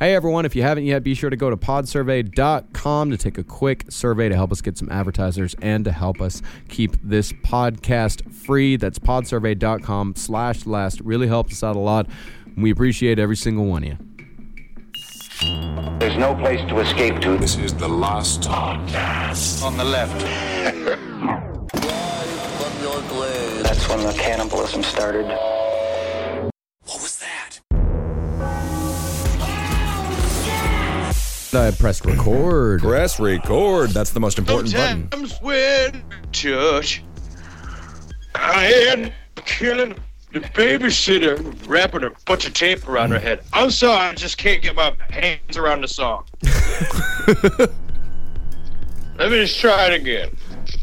Hey, everyone, if you haven't yet, be sure to go to podsurvey.com to take a quick survey to help us get some advertisers and to help us keep this podcast free. That's podsurvey.com/last. Really helps us out a lot. We appreciate every single one of you. There's no place to escape to. This is the last podcast. On the left. That's when the cannibalism started. What was that? I pressed record. Press record. That's the most important button. Sometimes when church, I am killing the babysitter, wrapping a bunch of tape around her head. I'm sorry, I just can't get my hands around the song. Let me just try it again.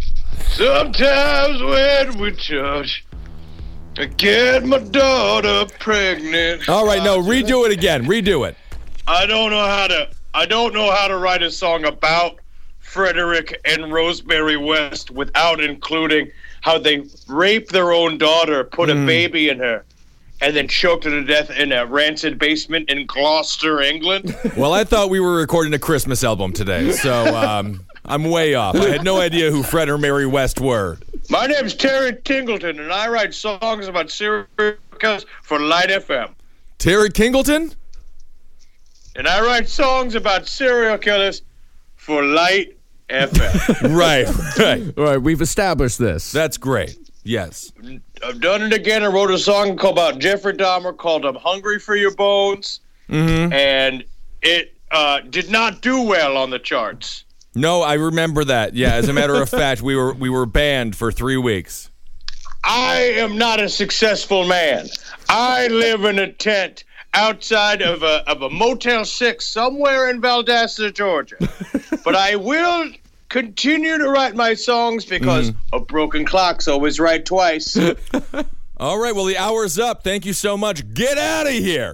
Sometimes when we touch, I get my daughter pregnant. All right, no, redo it again. Redo it. I don't know how to write a song about Frederick and Rosemary West without including how they raped their own daughter, put a baby in her, and then choked her to death in a rancid basement in Gloucester, England. Well, I thought we were recording a Christmas album today, so I'm way off. I had no idea who Fred or Mary West were. My name's Terry Tingleton, and I write songs about serial killers for Light FM. Terry Kingleton? And I write songs about serial killers for Light FM. Right. All right, we've established this. That's great. Yes. I've done it again. I wrote a song about Jeffrey Dahmer called I'm Hungry for Your Bones. Mm-hmm. And it did not do well on the charts. No, I remember that. Yeah, as a matter of fact, we were banned for 3 weeks. I am not a successful man. I live in a tent outside of a Motel 6 somewhere in Valdosta, Georgia. But I will continue to write my songs because a broken clock's always right twice. All right, well, the hour's up. Thank you so much. Get out of here.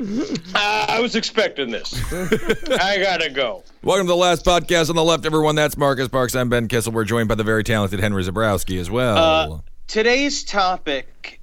I was expecting this. I gotta go. Welcome to the last podcast on the left, everyone. That's Marcus Parks. I'm Ben Kissel. We're joined by the very talented Henry Zabrowski as well. Today's topic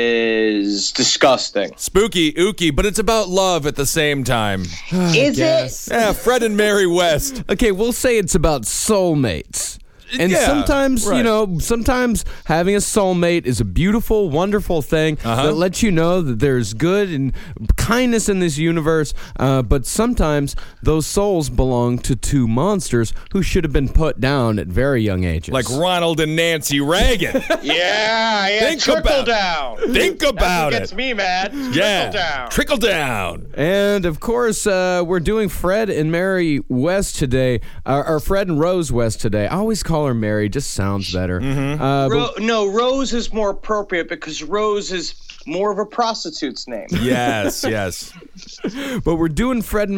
is disgusting. Spooky, ooky, but it's about love at the same time. Is it? Yeah, Fred and Mary West. Okay, we'll say it's about soulmates. And Yeah, sometimes, right. sometimes having a soulmate is a beautiful, wonderful thing that lets you know that there's good and kindness in this universe. But sometimes those souls belong to two monsters who should have been put down at very young ages. Like Ronald and Nancy Reagan. Yeah, Think trickle about- down. Think about That's what gets it. me mad. Yeah. Trickle down. Trickle down. And, of course, we're doing Fred and Mary West today, or Fred and Rose West today. I always call her Mary, just sounds better. No, Rose is more appropriate because Rose is more of a prostitute's name. Yes, yes. But we're doing Fred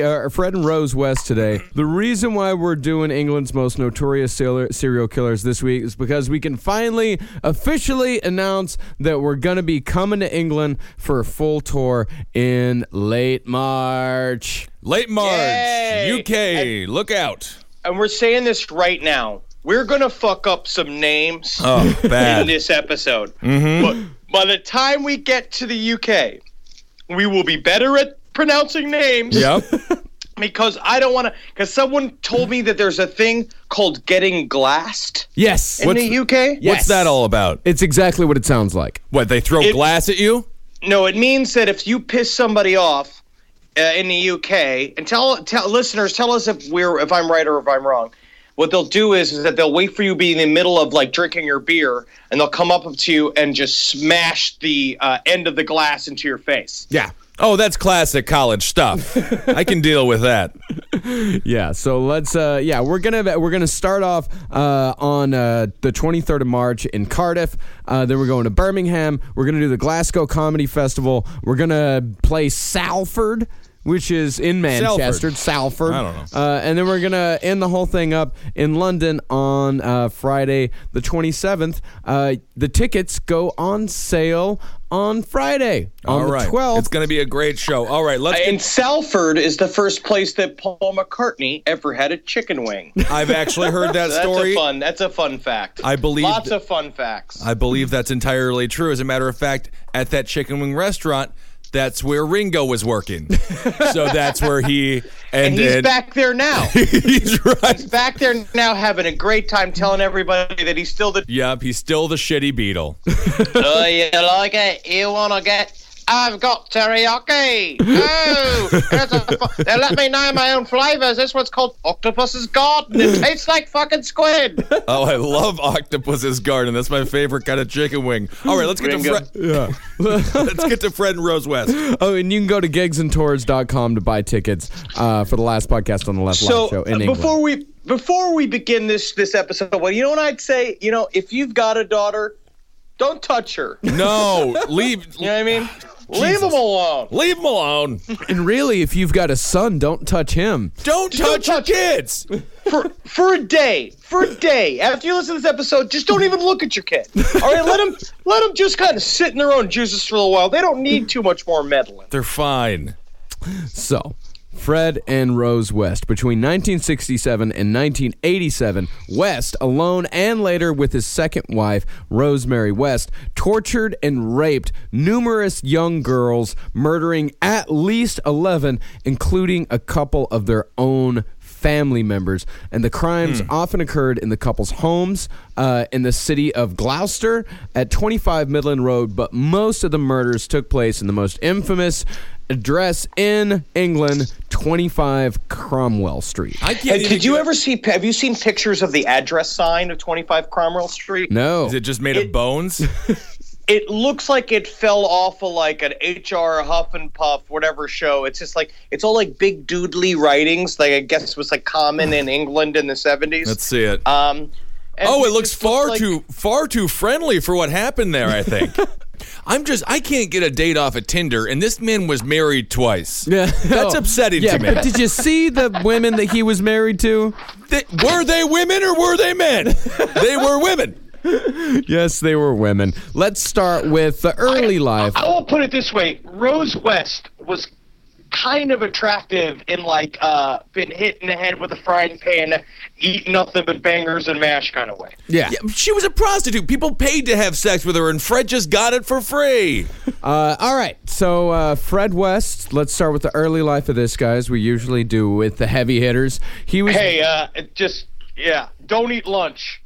and Rose West today. The reason why we're doing England's most notorious serial killers this week is because we can finally officially announce that we're going to be coming to England for a full tour in late March. Late March, Yay. UK, look out. And we're saying this right now. We're going to fuck up some names Oh, bad. in this episode. But by the time we get to the UK, we will be better at pronouncing names. Yep. Because I don't want to... Because someone told me that there's a thing called getting glassed Yes. in the UK. What's that all about? It's exactly what it sounds like. What, they throw glass at you? No, it means that if you piss somebody off in the UK, and tell listeners, tell us if I'm right or if I'm wrong. What they'll do is that they'll wait for you to be in the middle of like drinking your beer, and they'll come up to you and just smash the end of the glass into your face. Yeah. Oh, that's classic college stuff. I can deal with that. Yeah, so let's we're gonna start off on the 23rd of March in Cardiff. Then we're going to Birmingham. We're gonna do the Glasgow Comedy Festival. We're gonna play Salford, which is in Manchester. Salford. I don't know. And then we're gonna end the whole thing up in London on Friday the 27th. The tickets go on sale on Friday on the 12th. It's going to be a great show. All right, let's And Salford is the first place that Paul McCartney ever had a chicken wing. I've actually heard that story. That's a fun fact. I believe Lots of fun facts. I believe that's entirely true. As a matter of fact, at that chicken wing restaurant, that's where Ringo was working. So that's where he And he's back there now. He's right. He's back there now having a great time telling everybody that he's still the... Yep, he's still the shitty Beatle. Oh, you like it? You want to get... I've got teriyaki. Oh, they let me know my own flavors. This one's called Octopus's Garden. It tastes like fucking squid. Oh, I love Octopus's Garden. That's my favorite kind of chicken wing. All right, let's get let's get to Fred and Rose West. Oh, and you can go to gigsandtours.com to buy tickets for the last podcast on the Left Live show in England. Before we begin this episode, well, you know what I'd say? You know, if you've got a daughter, don't touch her. No, leave. You know what I mean? Leave him alone. Leave him alone. And really, if you've got a son, don't touch him. Don't touch your kids. For a day. After you listen to this episode, just don't even look at your kid. All right, let them just kind of sit in their own juices for a while. They don't need too much more meddling. They're fine. So, Fred and Rose West. Between 1967 and 1987, West, alone and later with his second wife, Rosemary West, tortured and raped numerous young girls, murdering at least 11, including a couple of their own family members. And the crimes often occurred in the couple's homes in the city of Gloucester at 25 Midland Road, but most of the murders took place in the most infamous address in England, 25 Cromwell Street. Have you seen pictures of the address sign of 25 Cromwell Street? No. Is it just made of bones? It looks like it fell off of like an HR Huff and Puff, whatever show. It's just like, it's all like big doodly writings, like I guess was like common in England in the 70s. Let's see it. It looks far too friendly for what happened there, I think. I can't get a date off of Tinder, and this man was married twice. Yeah. That's upsetting to me. But did you see the women that he was married to? Were they women or were they men? They were women. Yes, they were women. Let's start with the early life. I will put it this way. Rose West was kind of attractive in like been hit in the head with a frying pan, eat nothing but bangers and mash kind of way. Yeah. She was a prostitute. People paid to have sex with her, and Fred just got it for free. All right. So Fred West, let's start with the early life of this guy, as we usually do with the heavy hitters. He was... Hey, don't eat lunch.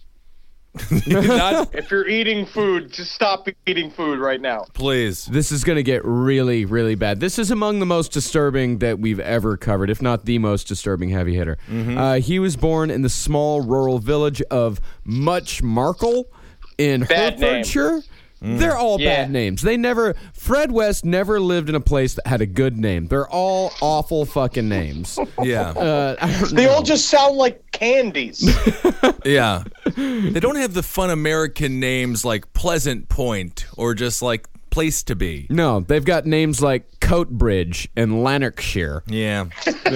If you're eating food, just stop eating food right now. Please. This is going to get really, really bad. This is among the most disturbing that we've ever covered, if not the most disturbing heavy hitter. He was born in the small rural village of Muchmarcle in Hertfordshire. They're all bad names. Fred West never lived in a place that had a good name. They're all awful fucking names. Yeah. They all just sound like candies. Yeah. They don't have the fun American names like Pleasant Point or just like Place to Be. No, they've got names like Coatbridge and Lanarkshire. Yeah.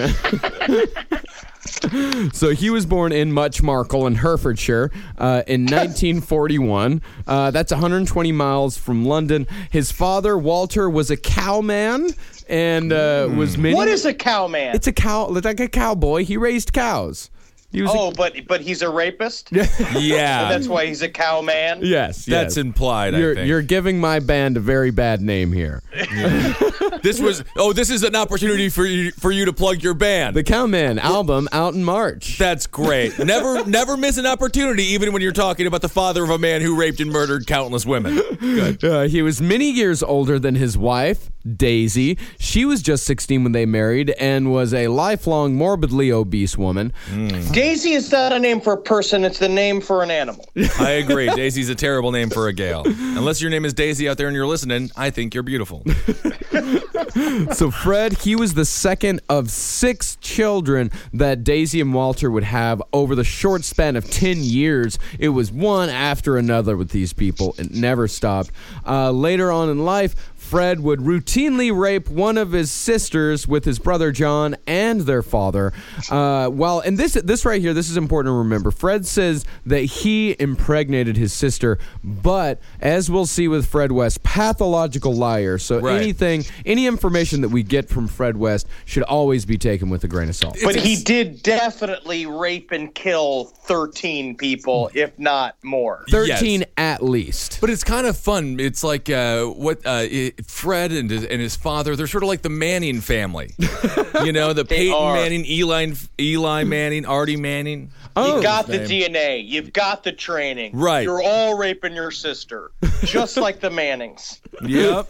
So he was born in Muchmarcle in Hertfordshire in 1941. That's 120 miles from London. His father, Walter, was a cowman and was many... What is a cowman? It's a cow, like a cowboy. He raised cows. He was but he's a rapist? Yeah. And that's why he's a cowman? Yes. That's implied, I think. You're giving my band a very bad name here. Yeah. This is an opportunity for you to plug your band. The Cowman album out in March. That's great. Never miss an opportunity, even when you're talking about the father of a man who raped and murdered countless women. Good. He was many years older than his wife, Daisy. She was just 16 when they married and was a lifelong morbidly obese woman. Daisy is not a name for a person, it's the name for an animal. I agree. Daisy's a terrible name for a gal. Unless your name is Daisy out there and you're listening, I think you're beautiful. So Fred, he was the second of 6 children that Daisy and Walter would have over the short span of 10 years. It was one after another with these people. It never stopped. Later on in life, Fred would routinely rape one of his sisters with his brother John and their father. And this right here, this is important to remember. Fred says that he impregnated his sister, but as we'll see with Fred West, pathological liar. So any information that we get from Fred West should always be taken with a grain of salt. But he did definitely rape and kill 13 people, if not more. 13 at least. But it's kind of fun. It's like Fred and his father, they're sort of like the Manning family. The Peyton Manning, Eli Manning, Artie Manning. You got the DNA. You've got the training. Right. You're all raping your sister, just like the Mannings. Yep.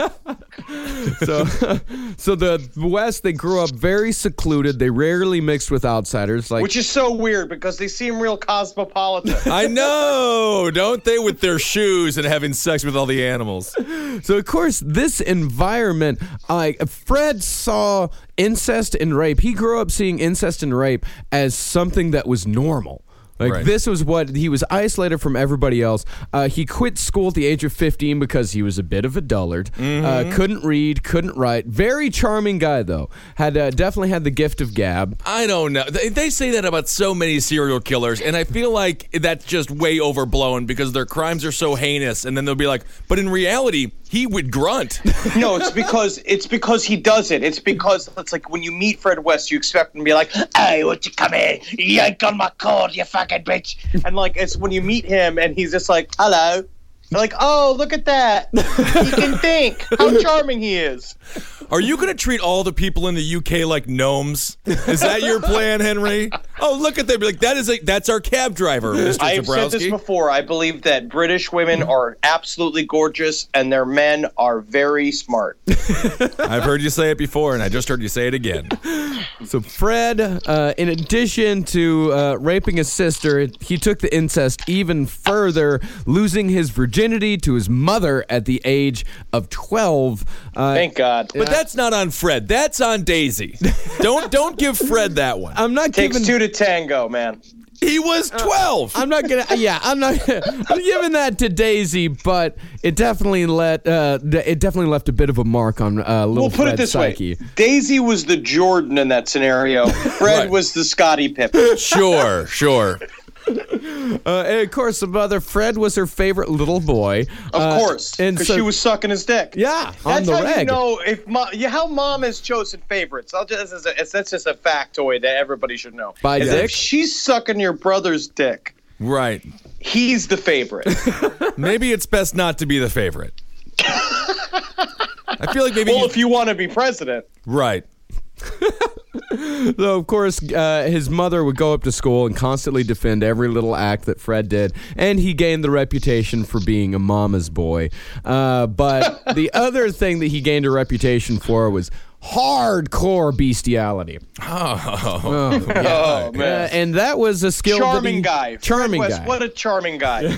So the West, they grew up very secluded. They rarely mixed with outsiders. Which is so weird because they seem real cosmopolitan. I know, don't they, with their shoes and having sex with all the animals. So, of course, this environment, Fred saw incest and rape. He grew up seeing incest and rape as something that was normal. Right. This was what he was isolated from everybody else. He quit school at the age of 15 because he was a bit of a dullard. Couldn't read, couldn't write. Very charming guy, though. Had definitely had the gift of gab. I don't know. They say that about so many serial killers, and I feel like that's just way overblown because their crimes are so heinous. And then they'll be like, but in reality, he would grunt. No, it's because he does it. It's because it's like when you meet Fred West, you expect him to be like, "Hey, won't you come here? You yank on my cord, you fucking bitch." And it's when you meet him and he's just like, "Hello." They're like, "Oh, look at that. He can think. How charming he is." Are you going to treat all the people in the UK like gnomes? Is that your plan, Henry? Oh, look at them. Like, that's our cab driver, Mr. I have said this before. I believe that British women are absolutely gorgeous and their men are very smart. I've heard you say it before, and I just heard you say it again. So Fred, in addition to raping his sister, he took the incest even further, losing his virginity to his mother at the age of 12. Thank God. But that's not on Fred. That's on Daisy. Don't give Fred that one. I'm not Takes giving... two to tango, man. He was 12. I'm not gonna. Yeah, I'm not. I'm giving that to Daisy, but it definitely left a bit of a mark on little We'll put it Fred's this psyche. way: Daisy was the Jordan in that scenario. Fred Right. was the Scottie Pippen. Sure. And of course, the mother, Fred, was her favorite little boy. Of course, and because so, she was sucking his dick. Yeah, on That's the how reg. you know if how mom has chosen favorites. That's just a factoid that everybody should know. By Is dick? if she's sucking your brother's dick, Right. he's the favorite. Maybe it's best not to be the favorite. I feel like maybe. Well, if you want to be president. Right. So, of course, his mother would go up to school and constantly defend every little act that Fred did, and he gained the reputation for being a mama's boy. But the other thing that he gained a reputation for was hardcore bestiality. Oh, man. And that was a skill. Charming guy. Charming Fred West, guy. what a charming guy.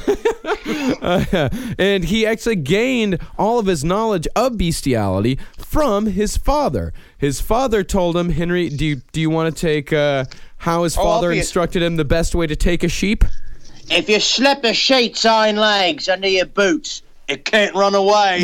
And he actually gained all of his knowledge of bestiality from his father. His father told him, Henry, do you want to take how his father instructed him the best way to take a sheep? If you slip a sheep's hind legs under your boots, it can't run away.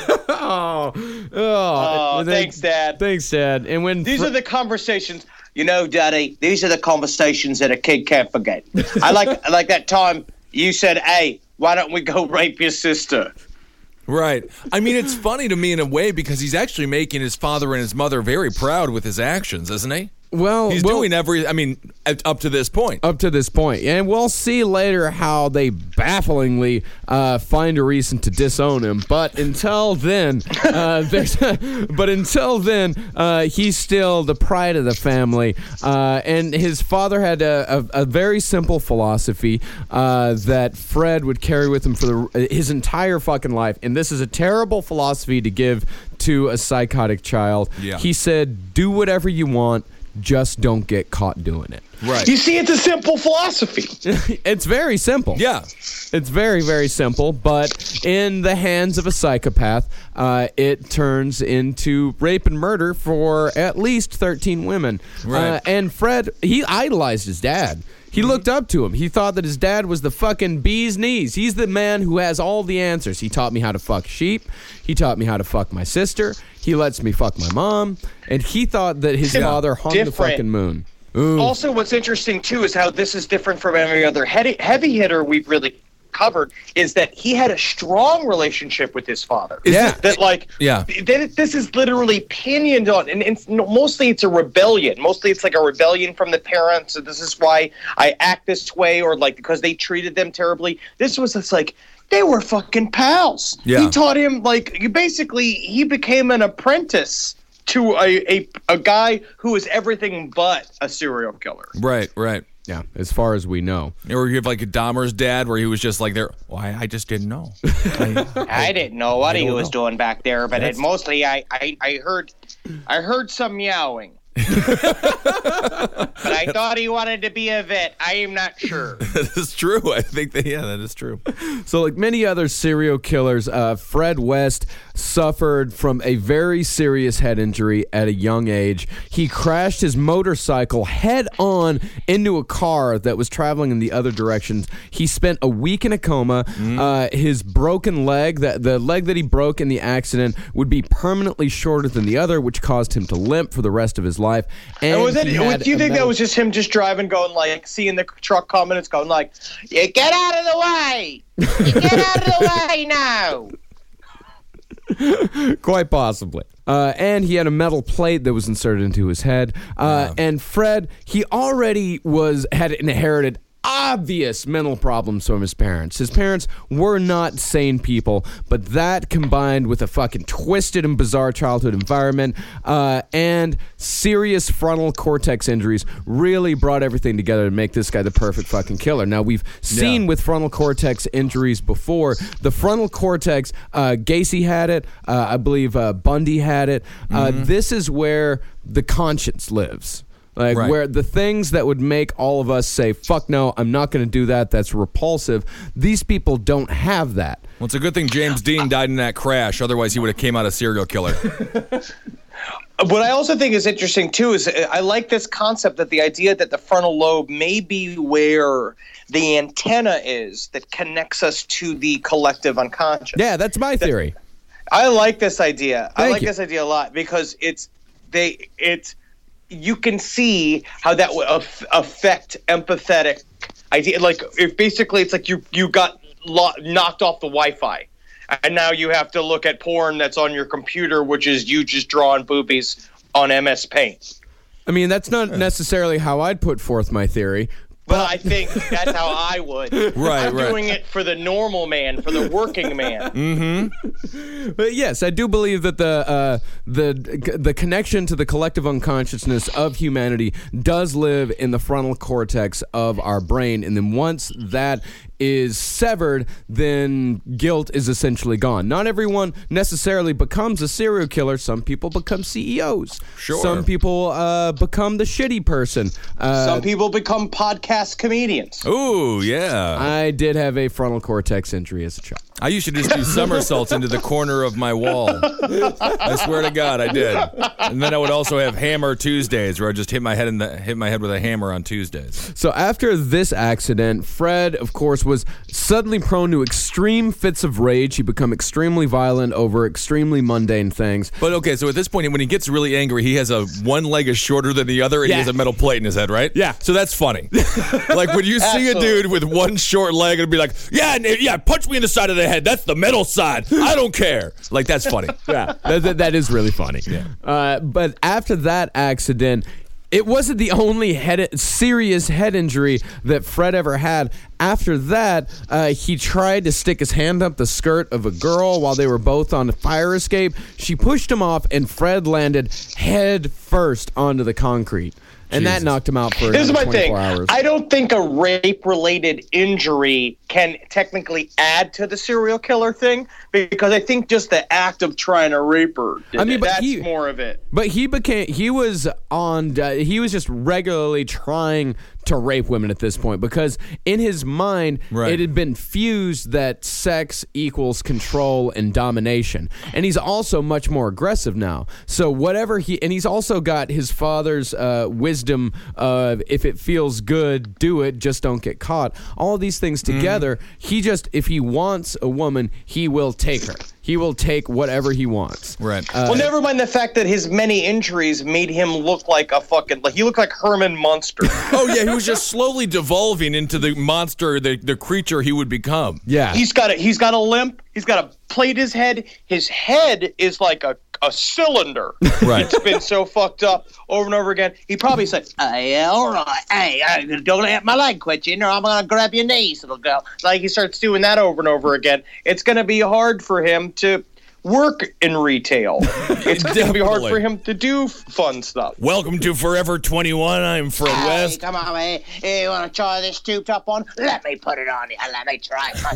Thanks, Dad. Thanks, Dad. And when These are the conversations. You know, Daddy, these are the conversations that a kid can't forget. I like that time you said, "Hey, why don't we go rape your sister?" Right. I mean, it's funny to me in a way because he's actually making his father and his mother very proud with his actions, isn't he? He's doing up to this point. Up to this point. And we'll see later how they bafflingly find a reason to disown him. But until then, he's still the pride of the family. And his father had a very simple philosophy that Fred would carry with him for his entire fucking life. And this is a terrible philosophy to give to a psychotic child. Yeah. He said, do whatever you want. Just don't get caught doing it. Right. You see, it's a simple philosophy. It's very simple. Yeah. It's very, very simple, but in the hands of a psychopath, it turns into rape and murder for at least 13 women. Right. And Fred, he idolized his dad. He looked up to him. He thought that his dad was the fucking bee's knees. He's the man who has all the answers. He taught me how to fuck sheep. He taught me how to fuck my sister. He lets me fuck my mom. And he thought that his father hung the fucking moon. Ooh. Also, what's interesting, too, is how this is different from every other heavy hitter we've really covered, is that he had a strong relationship with his father. This is literally pinioned on, and mostly it's a rebellion. Mostly it's like a rebellion from the parents, and this is why I act this way, or like because they treated them terribly. This was just like, they were fucking pals. Yeah. He taught him, like, he became an apprentice to a guy who was everything but a serial killer. Right. Yeah, as far as we know. Or you have like a Dahmer's dad where he was just like there. Well, I just didn't know. I didn't know what he was doing back there, but I heard some meowing. But I thought he wanted to be a vet. I am not sure. That is true. I think that is true. So like many other serial killers, Fred West suffered from a very serious head injury at a young age. He crashed his motorcycle head on into a car that was traveling in the other directions. He spent a week in a coma. His broken leg, the leg that he broke in the accident, would be permanently shorter than the other, which caused him to limp for the rest of his life. And do you think that was just him just driving, going like, seeing the truck coming, it's going like, you get out of the way! You get out of the way now! Quite possibly. And he had a metal plate that was inserted into his head. And Fred, he already had inherited obvious mental problems from his parents. His parents were not sane people, but that combined with a fucking twisted and bizarre childhood environment and serious frontal cortex injuries really brought everything together to make this guy the perfect fucking killer. Now, we've seen with frontal cortex injuries before. The frontal cortex, Gacy had it. I believe Bundy had it. This is where the conscience lives. Like, where the things that would make all of us say, fuck no, I'm not going to do that, that's repulsive, these people don't have that. Well, it's a good thing James Dean died in that crash. Otherwise, he would have came out a serial killer. What I also think is interesting, too, is I like this concept that the idea that the frontal lobe may be where the antenna is that connects us to the collective unconscious. Yeah, that's my theory. I like this idea. Thank I like you. this idea a lot because you can see how that would affect empathetic idea. Like, it's like you got knocked off the Wi-Fi, and now you have to look at porn that's on your computer, which is you just drawing boobies on MS Paint. I mean, that's not necessarily how I'd put forth my theory. But I think that's how I would. I'm doing it for the normal man, for the working man. Mm-hmm. But yes, I do believe that the connection to the collective unconsciousness of humanity does live in the frontal cortex of our brain, and then once that is severed, then guilt is essentially gone. Not everyone necessarily becomes a serial killer. Some people become CEOs. Sure. Some people become the shitty person. Some people become podcast comedians. Ooh, yeah. I did have a frontal cortex injury as a child. I used to just do somersaults into the corner of my wall. I swear to God, I did. And then I would also have Hammer Tuesdays, where I just hit my head with a hammer on Tuesdays. So after this accident, Fred, of course, was suddenly prone to extreme fits of rage. He became extremely violent over extremely mundane things. But okay, so at this point, when he gets really angry, he has one leg is shorter than the other, and he has a metal plate in his head, right? Yeah. So that's funny. Like when you see a dude with one short leg and be like, yeah, punch me in the side of the head. That's the metal side. I don't care. Like, that's funny. Yeah, that is really funny. Yeah. But after that accident, it wasn't the only serious head injury that Fred ever had. After that, he tried to stick his hand up the skirt of a girl while they were both on a fire escape. She pushed him off, and Fred landed head first onto the concrete. And that knocked him out for Here's my 24 thing. hours. I don't think a rape-related injury can technically add to the serial killer thing, because I think just the act of trying to rape her, that's more of it. But he was just regularly trying to rape women at this point, because in his mind, it had been fused that sex equals control and domination. And he's also much more aggressive now. So and he's also got his father's wisdom of, if it feels good, do it, just don't get caught. All these things together, if he wants a woman, he will take her. He will take whatever he wants. Right. Well, never mind the fact that his many injuries made him look like he looked like Herman Munster. Oh, yeah, he was just slowly devolving into the monster, the creature he would become. Yeah. He's got a limp. He's got a plate in his head. His head is like a a cylinder. Right. It's been so fucked up over and over again. He probably said, yeah, all right. Hey, don't let my leg quit you, or I'm going to grab your knees, little girl. Like he starts doing that over and over again. It's going to be hard for him to work in retail. It's going to be hard for him to do fun stuff. Welcome to Forever 21. I'm Fred West. Come on, man. Hey, you want to try this tube top on? Let me put it on you. Let me try it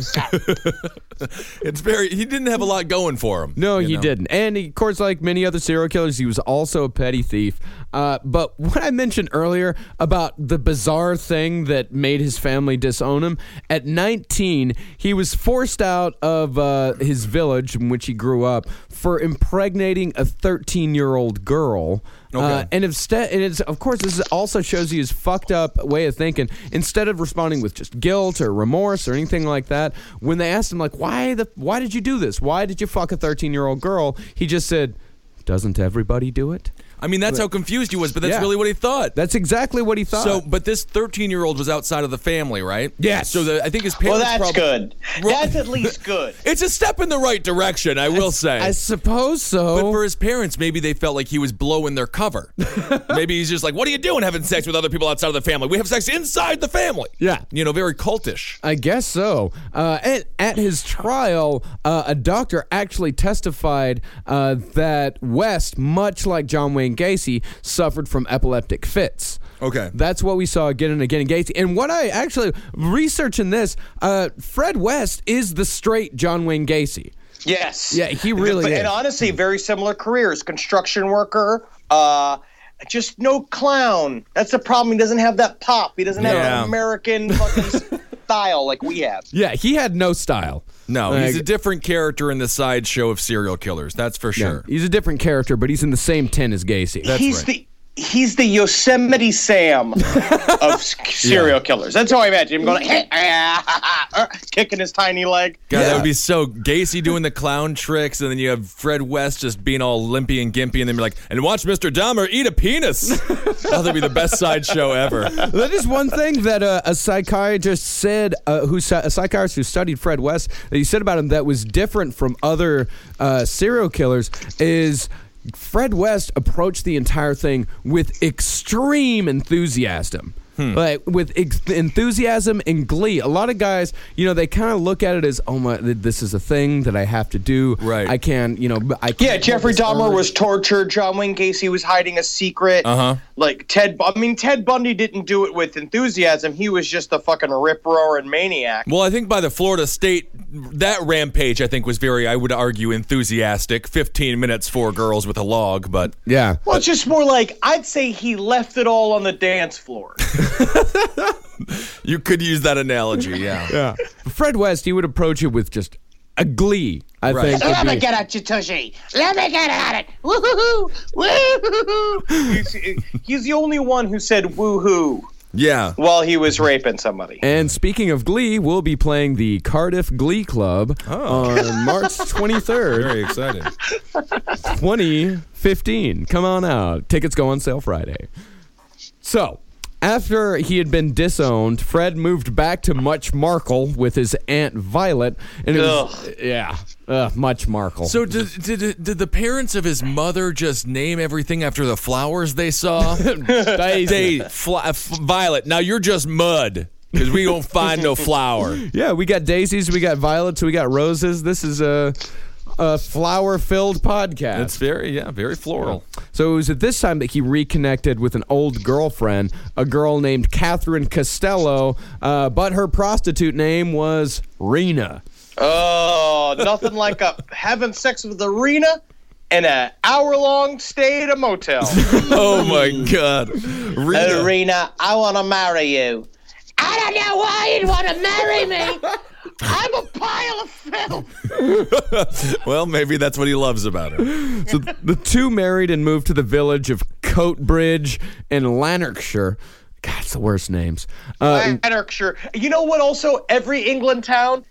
myself. He didn't have a lot going for him. No, he didn't. And of course, like many other serial killers, he was also a petty thief. But what I mentioned earlier about the bizarre thing that made his family disown him, at 19, he was forced out of his village in which he grew up for impregnating a 13-year-old girl. Okay. And it's, of course, this also shows you his fucked up way of thinking. Instead of responding with just guilt or remorse or anything like that, when they asked him, like, why did you do this? Why did you fuck a 13-year-old girl? He just said, doesn't everybody do it? I mean, that's how confused he was, but that's really what he thought. That's exactly what he thought. So, but this 13-year-old was outside of the family, right? Yes. So I think his parents Well, that's good. That's at least good. It's a step in the right direction, I will say. I suppose so. But for his parents, maybe they felt like he was blowing their cover. Maybe he's just like, what are you doing having sex with other people outside of the family? We have sex inside the family. Yeah. Very cultish. I guess so. At his trial, a doctor actually testified that West, much like John Wayne Gacy, suffered from epileptic fits. Okay. That's what we saw again and again in Gacy. And what I actually, researching this, Fred West is the straight John Wayne Gacy. Yes. Yeah, he really is. And honestly, very similar careers. Construction worker, just no clown. That's the problem. He doesn't have that pop. He doesn't have an American fucking style like we have. Yeah, he had no style. No, he's a different character in the sideshow of serial killers. That's for sure. Yeah, he's a different character, but he's in the same tent as Gacy. That's right. He's the Yosemite Sam of serial killers. That's how I imagine him going, hey, kicking his tiny leg. God, that would be so Gacy doing the clown tricks, and then you have Fred West just being all limpy and gimpy, and then you're like, and watch Mr. Dahmer eat a penis. That'd be the best sideshow ever. That is one thing that a psychiatrist said, a psychiatrist who studied Fred West, that he said about him that was different from other serial killers is Fred West approached the entire thing with extreme enthusiasm. Like with enthusiasm and glee. A lot of guys, they kind of look at it as, oh my, this is a thing that I have to do. Right. I can't. Yeah, Jeffrey Dahmer was tortured. John Wayne Gacy was hiding a secret. Like Ted Bundy didn't do it with enthusiasm. He was just a fucking rip-roaring maniac. Well, I think by the Florida State, that rampage, I think, was very, I would argue, enthusiastic. 15 minutes, 4 girls with a log, but... Yeah. Well, it's just more like, I'd say he left it all on the dance floor. You could use that analogy, yeah. Fred West, he would approach it with just a glee, I think. Let me get at you, Tushy. Let me get at it. Woo-hoo-hoo. Woo-hoo-hoo. He's the only one who said woo-hoo. Yeah. While he was raping somebody. And speaking of Glee, we'll be playing the Cardiff Glee Club on March 23rd. Very excited. 2015. Come on out. Tickets go on sale Friday. So, after he had been disowned, Fred moved back to Much Markle with his Aunt Violet. And it was, Much Markle. So did the parents of his mother just name everything after the flowers they saw? Violet, now you're just mud. Because we don't find no flower. Yeah, we got daisies, we got violets, we got roses. This is a flower-filled podcast. It's very floral. So it was at this time that he reconnected with an old girlfriend, a girl named Catherine Costello, but her prostitute name was Rena. Oh, nothing like having sex with Rena and an hour-long stay at a motel. Oh, my God. Rena, I want to marry you. I don't know why you'd want to marry me. I'm a pile of filth. Well, maybe that's what he loves about her. So the two married and moved to the village of Coatbridge in Lanarkshire. God, it's the worst names. Lanarkshire. You know what? Also, every England town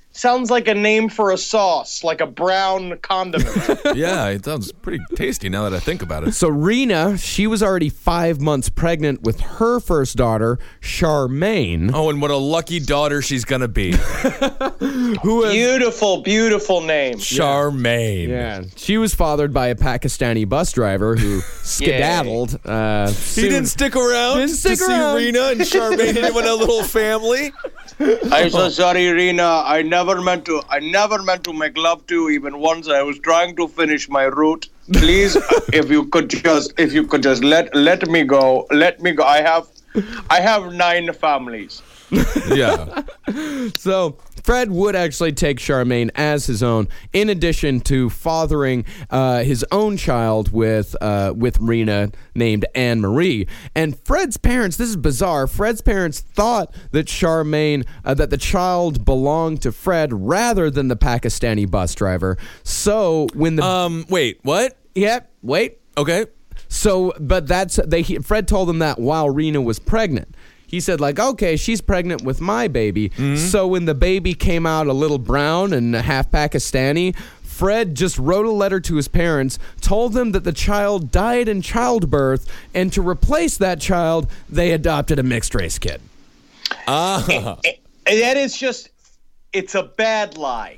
sounds like a name for a sauce, like a brown condiment. Yeah, it sounds pretty tasty now that I think about it. So Rena, she was already 5 months pregnant with her first daughter, Charmaine. Oh, and what a lucky daughter she's going to be. Who was, Beautiful, beautiful name. Charmaine. yeah, she was fathered by a Pakistani bus driver who skedaddled. He didn't stick around Didn't stick to around. see Rena and Charmaine and a little family. I'm so sorry, Rena. I never meant to make love to you even once. I was trying to finish my route. Please, if you could just let me go. Let me go. I have 9 families. Yeah. So Fred would actually take Charmaine as his own, in addition to fathering his own child with Rena named Anne Marie. And Fred's parents, this is bizarre, Fred's parents thought that Charmaine, that the child belonged to Fred rather than the Pakistani bus driver. So when the... Wait, what? Yep, wait. Okay. So, but Fred told them that while Rena was pregnant. He said, like, okay, she's pregnant with my baby. Mm-hmm. So when the baby came out a little brown and half Pakistani, Fred just wrote a letter to his parents, told them that the child died in childbirth, and to replace that child, they adopted a mixed race kid. And that is just, it's a bad lie.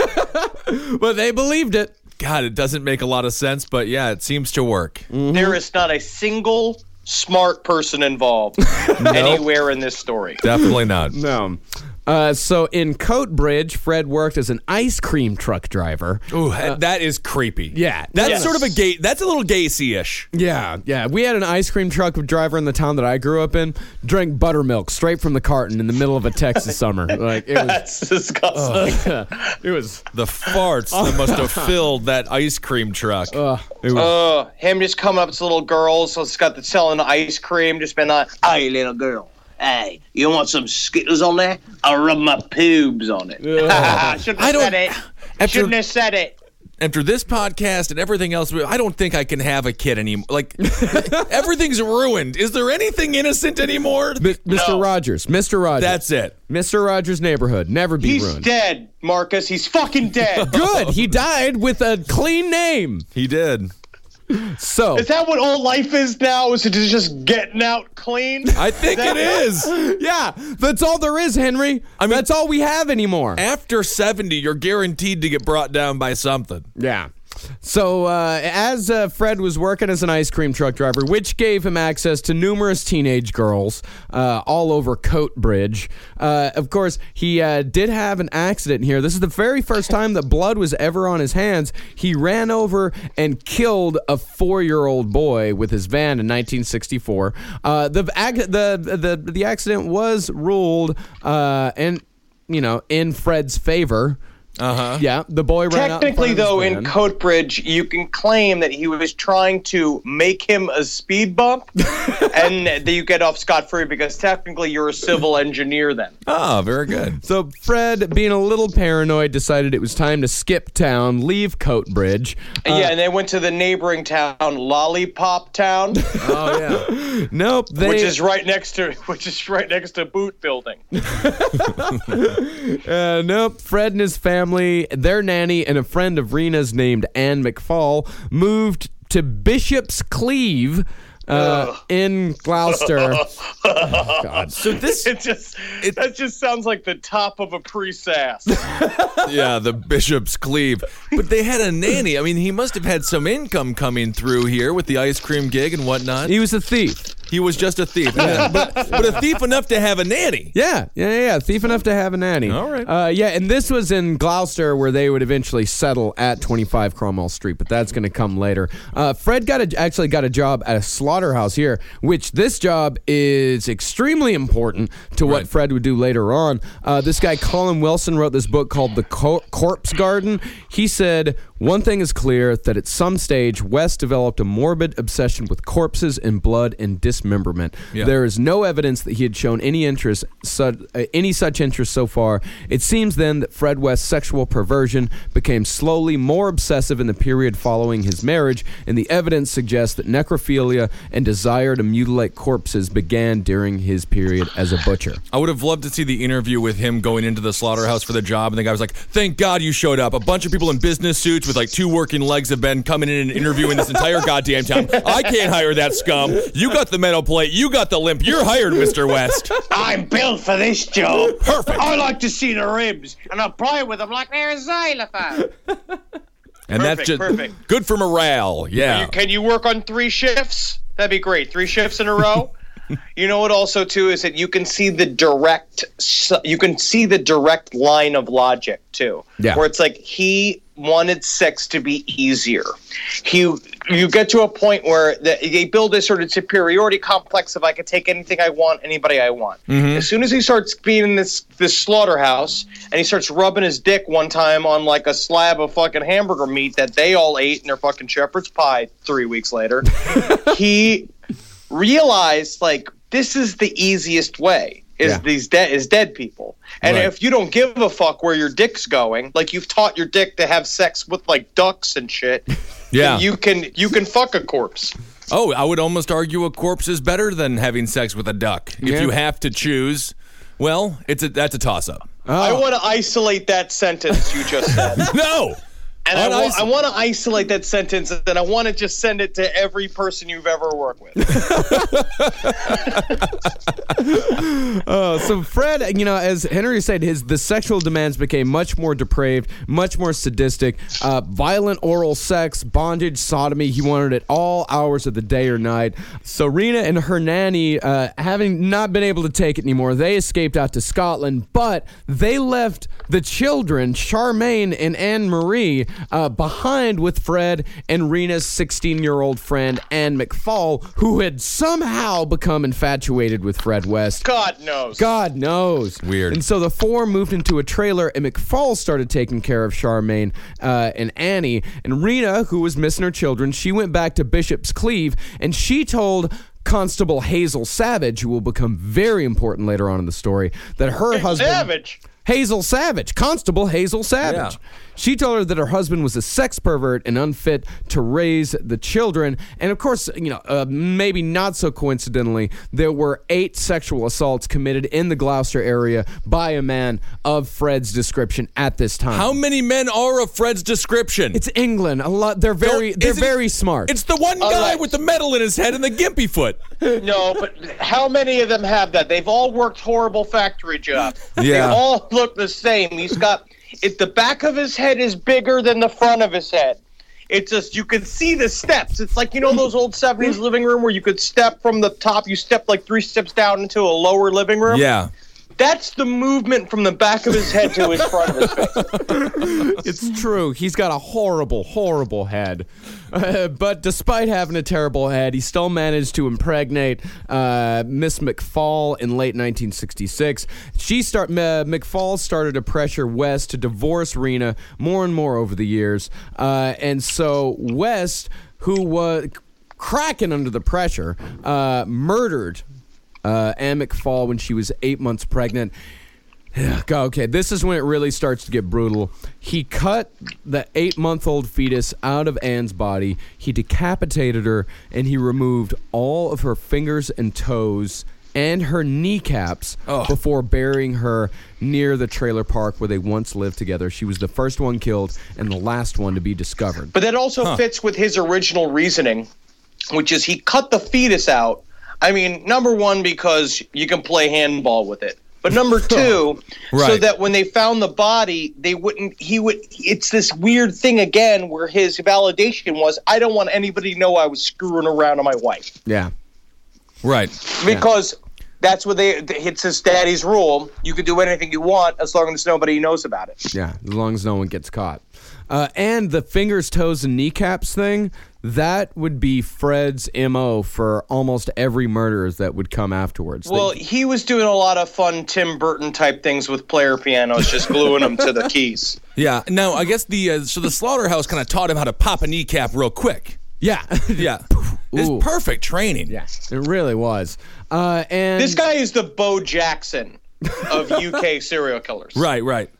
But they believed it. God, it doesn't make a lot of sense, but yeah, it seems to work. There is not a single smart person involved anywhere in this story. Definitely not. No. So in Coatbridge, Fred worked as an ice cream truck driver. Ooh, that is creepy. Yeah. That's Yes. sort of a gay. That's a little Gacy-ish. Yeah. We had an ice cream truck driver in the town that I grew up in. Drank buttermilk straight from the carton in the middle of a Texas summer. Like it was. That's disgusting. It was. The farts that must have filled that ice cream truck. It was. Him just coming up to little girls, so it's got the selling ice cream, just been like, "Hey, little girl, hey, you want some Skittles on there? I'll rub my pubes on it." Shouldn't have said it. Shouldn't have said it. After this podcast and everything else, I don't think I can have a kid anymore. Like, everything's ruined. Is there anything innocent anymore? Mr. Rogers. Mr. Rogers. That's it. Mr. Rogers' neighborhood. Never be He's ruined. dead, Marcus. He's fucking dead. Good. He died with a clean name. He did. So. Is that what all life is now? Is it just getting out clean? I think it is. Yeah. That's all there is, Henry. That's all we have anymore. After 70, you're guaranteed to get brought down by something. Yeah. So as Fred was working as an ice cream truck driver, which gave him access to numerous teenage girls all over Coatbridge, of course, he did have an accident here. This is the very first time that blood was ever on his hands. He ran over and killed a 4-year-old boy with his van in 1964. The accident was ruled in Fred's favor. Yeah, the boy ran out in Technically, front of though, his in van. Coatbridge, you can claim that he was trying to make him a speed bump, and that you get off scot-free because technically you're a civil engineer then. Oh, very good. So Fred, being a little paranoid, decided it was time to skip town, leave Coatbridge. Yeah, and they went to the neighboring town, Lollipop Town, Oh yeah. Nope. which is right next to Boot Building. Nope. Fred and his family, their nanny, and a friend of Rena's named Anne McFall moved to Bishop's Cleeve in Gloucester. Oh, God. So this, That just sounds like the top of a pre-sass. yeah, the Bishop's Cleave. But they had a nanny. I mean, he must have had some income coming through here with the ice cream gig and whatnot. He was a thief. He was just a thief. Yeah, but a thief enough to have a nanny. Yeah. Thief enough to have a nanny. All right. Yeah, and this was in Gloucester where they would eventually settle at 25 Cromwell Street, but that's going to come later. Fred actually got a job at a slaughterhouse here, which this job is extremely important to what Fred would do later on. This guy, Colin Wilson, wrote this book called The Corpse Garden. He said, One thing is clear, that at some stage, West developed a morbid obsession with corpses and blood and dismemberment. Yeah. There is no evidence that he had shown any such interest so far. It seems then that Fred West's sexual perversion became slowly more obsessive in the period following his marriage, and the evidence suggests that necrophilia and desire to mutilate corpses began during his period as a butcher. I would have loved to see the interview with him going into the slaughterhouse for the job, and the guy was like, "Thank God you showed up. A bunch of people in business suits with like 2 working legs have been coming in and interviewing this entire goddamn time. I can't hire that scum. You got the metal plate. You got the limp. You're hired, Mr. West." I'm built for this job. Perfect. I like to see the ribs, and I pry with them like they're a xylophone. And that's just perfect. good for morale. Yeah. Can you work on 3 shifts? That'd be great. 3 shifts in a row. You know what? Also, too, is that you can see the direct line of logic too. Yeah. Where it's like he wanted sex to be easier. You get to a point where they build a sort of superiority complex of I can take anything I want, anybody I want. Mm-hmm. As soon as he starts being in this slaughterhouse and he starts rubbing his dick one time on like a slab of fucking hamburger meat that they all ate in their fucking shepherd's pie 3 weeks later, he realized like this is the easiest way. Is dead people. And Right. if you don't give a fuck where your dick's going, like you've taught your dick to have sex with like ducks and shit, Yeah. then you can fuck a corpse. Oh, I would almost argue a corpse is better than having sex with a duck. Yeah. If you have to choose, well, that's a toss-up. I want to isolate that sentence you just said. No! And I want to isolate that sentence, and I want to just send it to every person you've ever worked with. So Fred, as Henry said, the sexual demands became much more depraved, much more sadistic, violent oral sex, bondage, sodomy. He wanted it all hours of the day or night. So Rena and her nanny, having not been able to take it anymore, they escaped out to Scotland, but they left the children, Charmaine and Anne-Marie, behind with Fred and Rena's 16-year-old friend, Anne McFall, who had somehow become infatuated with Fred West. God knows. God knows. Weird. And so the 4 moved into a trailer, and McFall started taking care of Charmaine and Annie. And Rena, who was missing her children, she went back to Bishop's Cleeve, and she told Constable Hazel Savage, who will become very important later on in the story, that her husband... Savage. Hazel Savage, Constable Hazel Savage. Yeah. She told her that her husband was a sex pervert and unfit to raise the children. And of course, maybe not so coincidentally, there were 8 sexual assaults committed in the Gloucester area by a man of Fred's description at this time. How many men are of Fred's description? It's England. A lot. They're very smart. It's the one guy right. with the metal in his head and the gimpy foot. No, but how many of them have that? They've all worked horrible factory jobs. Yeah. They all look the same. The back of his head is bigger than the front of his head. It's just, you can see the steps. It's like, those old 70s living room where you could step from the top, you step like 3 steps down into a lower living room? Yeah. That's the movement from the back of his head to his front of his face. It's true. He's got a horrible, horrible head. But despite having a terrible head, he still managed to impregnate Miss McFall in late 1966. McFall started to pressure West to divorce Rena more and more over the years. And so West, who was cracking under the pressure, murdered Anne McFall when she was 8 months pregnant. Okay, this is when it really starts to get brutal. He cut the 8-month-old fetus out of Anne's body. He decapitated her, and he removed all of her fingers and toes and her kneecaps before burying her near the trailer park where they once lived together. She was the first one killed and the last one to be discovered. But that also fits with his original reasoning, which is he cut the fetus out. I mean, number one, because you can play handball with it. But number 2, Right. so that when they found the body, it's this weird thing again where his validation was, I don't want anybody to know I was screwing around on my wife. Yeah. Right. Because that's what it's his daddy's rule. You can do anything you want as long as nobody knows about it. Yeah, as long as no one gets caught. And the fingers, toes, and kneecaps thing, that would be Fred's MO for almost every murder that would come afterwards. Well, he was doing a lot of fun Tim Burton type things with player pianos, just gluing them to the keys. Yeah. Now, I guess the slaughterhouse kind of taught him how to pop a kneecap real quick. Yeah. Yeah. It's Ooh. perfect training. Yeah, it really was. And This guy is the Bo Jackson of UK serial killers. Right.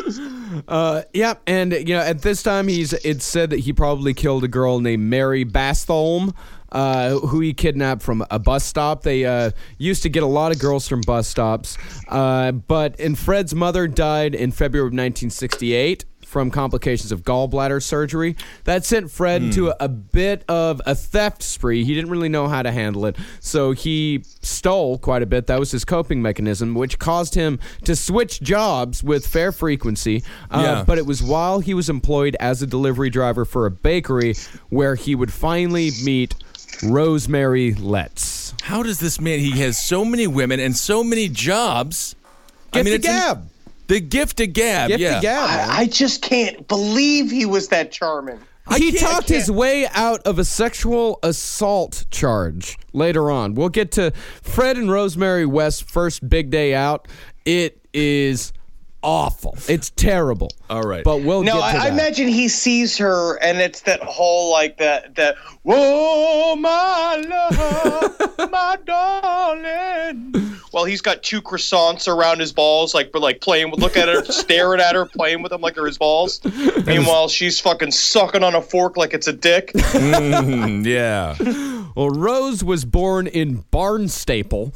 Yeah, and at this time it's said that he probably killed a girl named Mary Bastholm, who he kidnapped from a bus stop. They used to get a lot of girls from bus stops, but Fred's mother died in February of 1968 from complications of gallbladder surgery. That sent Fred into a bit of a theft spree. He didn't really know how to handle it, so he stole quite a bit. That was his coping mechanism, which caused him to switch jobs with fair frequency. But it was while he was employed as a delivery driver for a bakery where he would finally meet Rosemary Letts. How does this man, he has so many women and so many jobs. Gift of gab. The gift of gab, Gift yeah. of gab. I just can't believe he was that charming. He talked his way out of a sexual assault charge later on. We'll get to Fred and Rosemary West's first big day out. It is awful. It's terrible. All right. But we'll get to I that. imagine he sees her, and it's that whole, like, that whoa, my love, my darling. Well, he's got 2 croissants around his balls, like playing with, look at her, staring at her, playing with them like they're his balls. Meanwhile, she's fucking sucking on a fork like it's a dick. Yeah. Well, Rose was born in Barnstaple.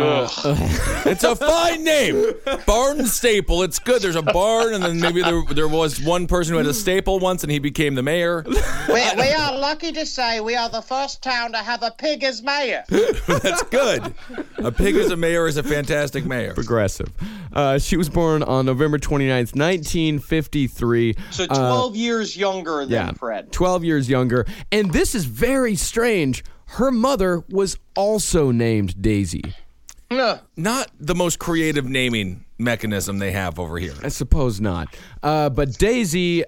It's a fine name. Barnstaple. It's good. There's a barn, and then maybe there was one person who had a staple once, and he became the mayor. We are lucky to say we are the first town to have a pig as mayor. That's good. A pig as a mayor is a fantastic mayor. Progressive. She was born on November 29th, 1953. So 12 years younger than Fred. 12 years younger. And this is very strange. Her mother was also named Daisy. Not the most creative naming mechanism they have over here. I suppose not. But Daisy,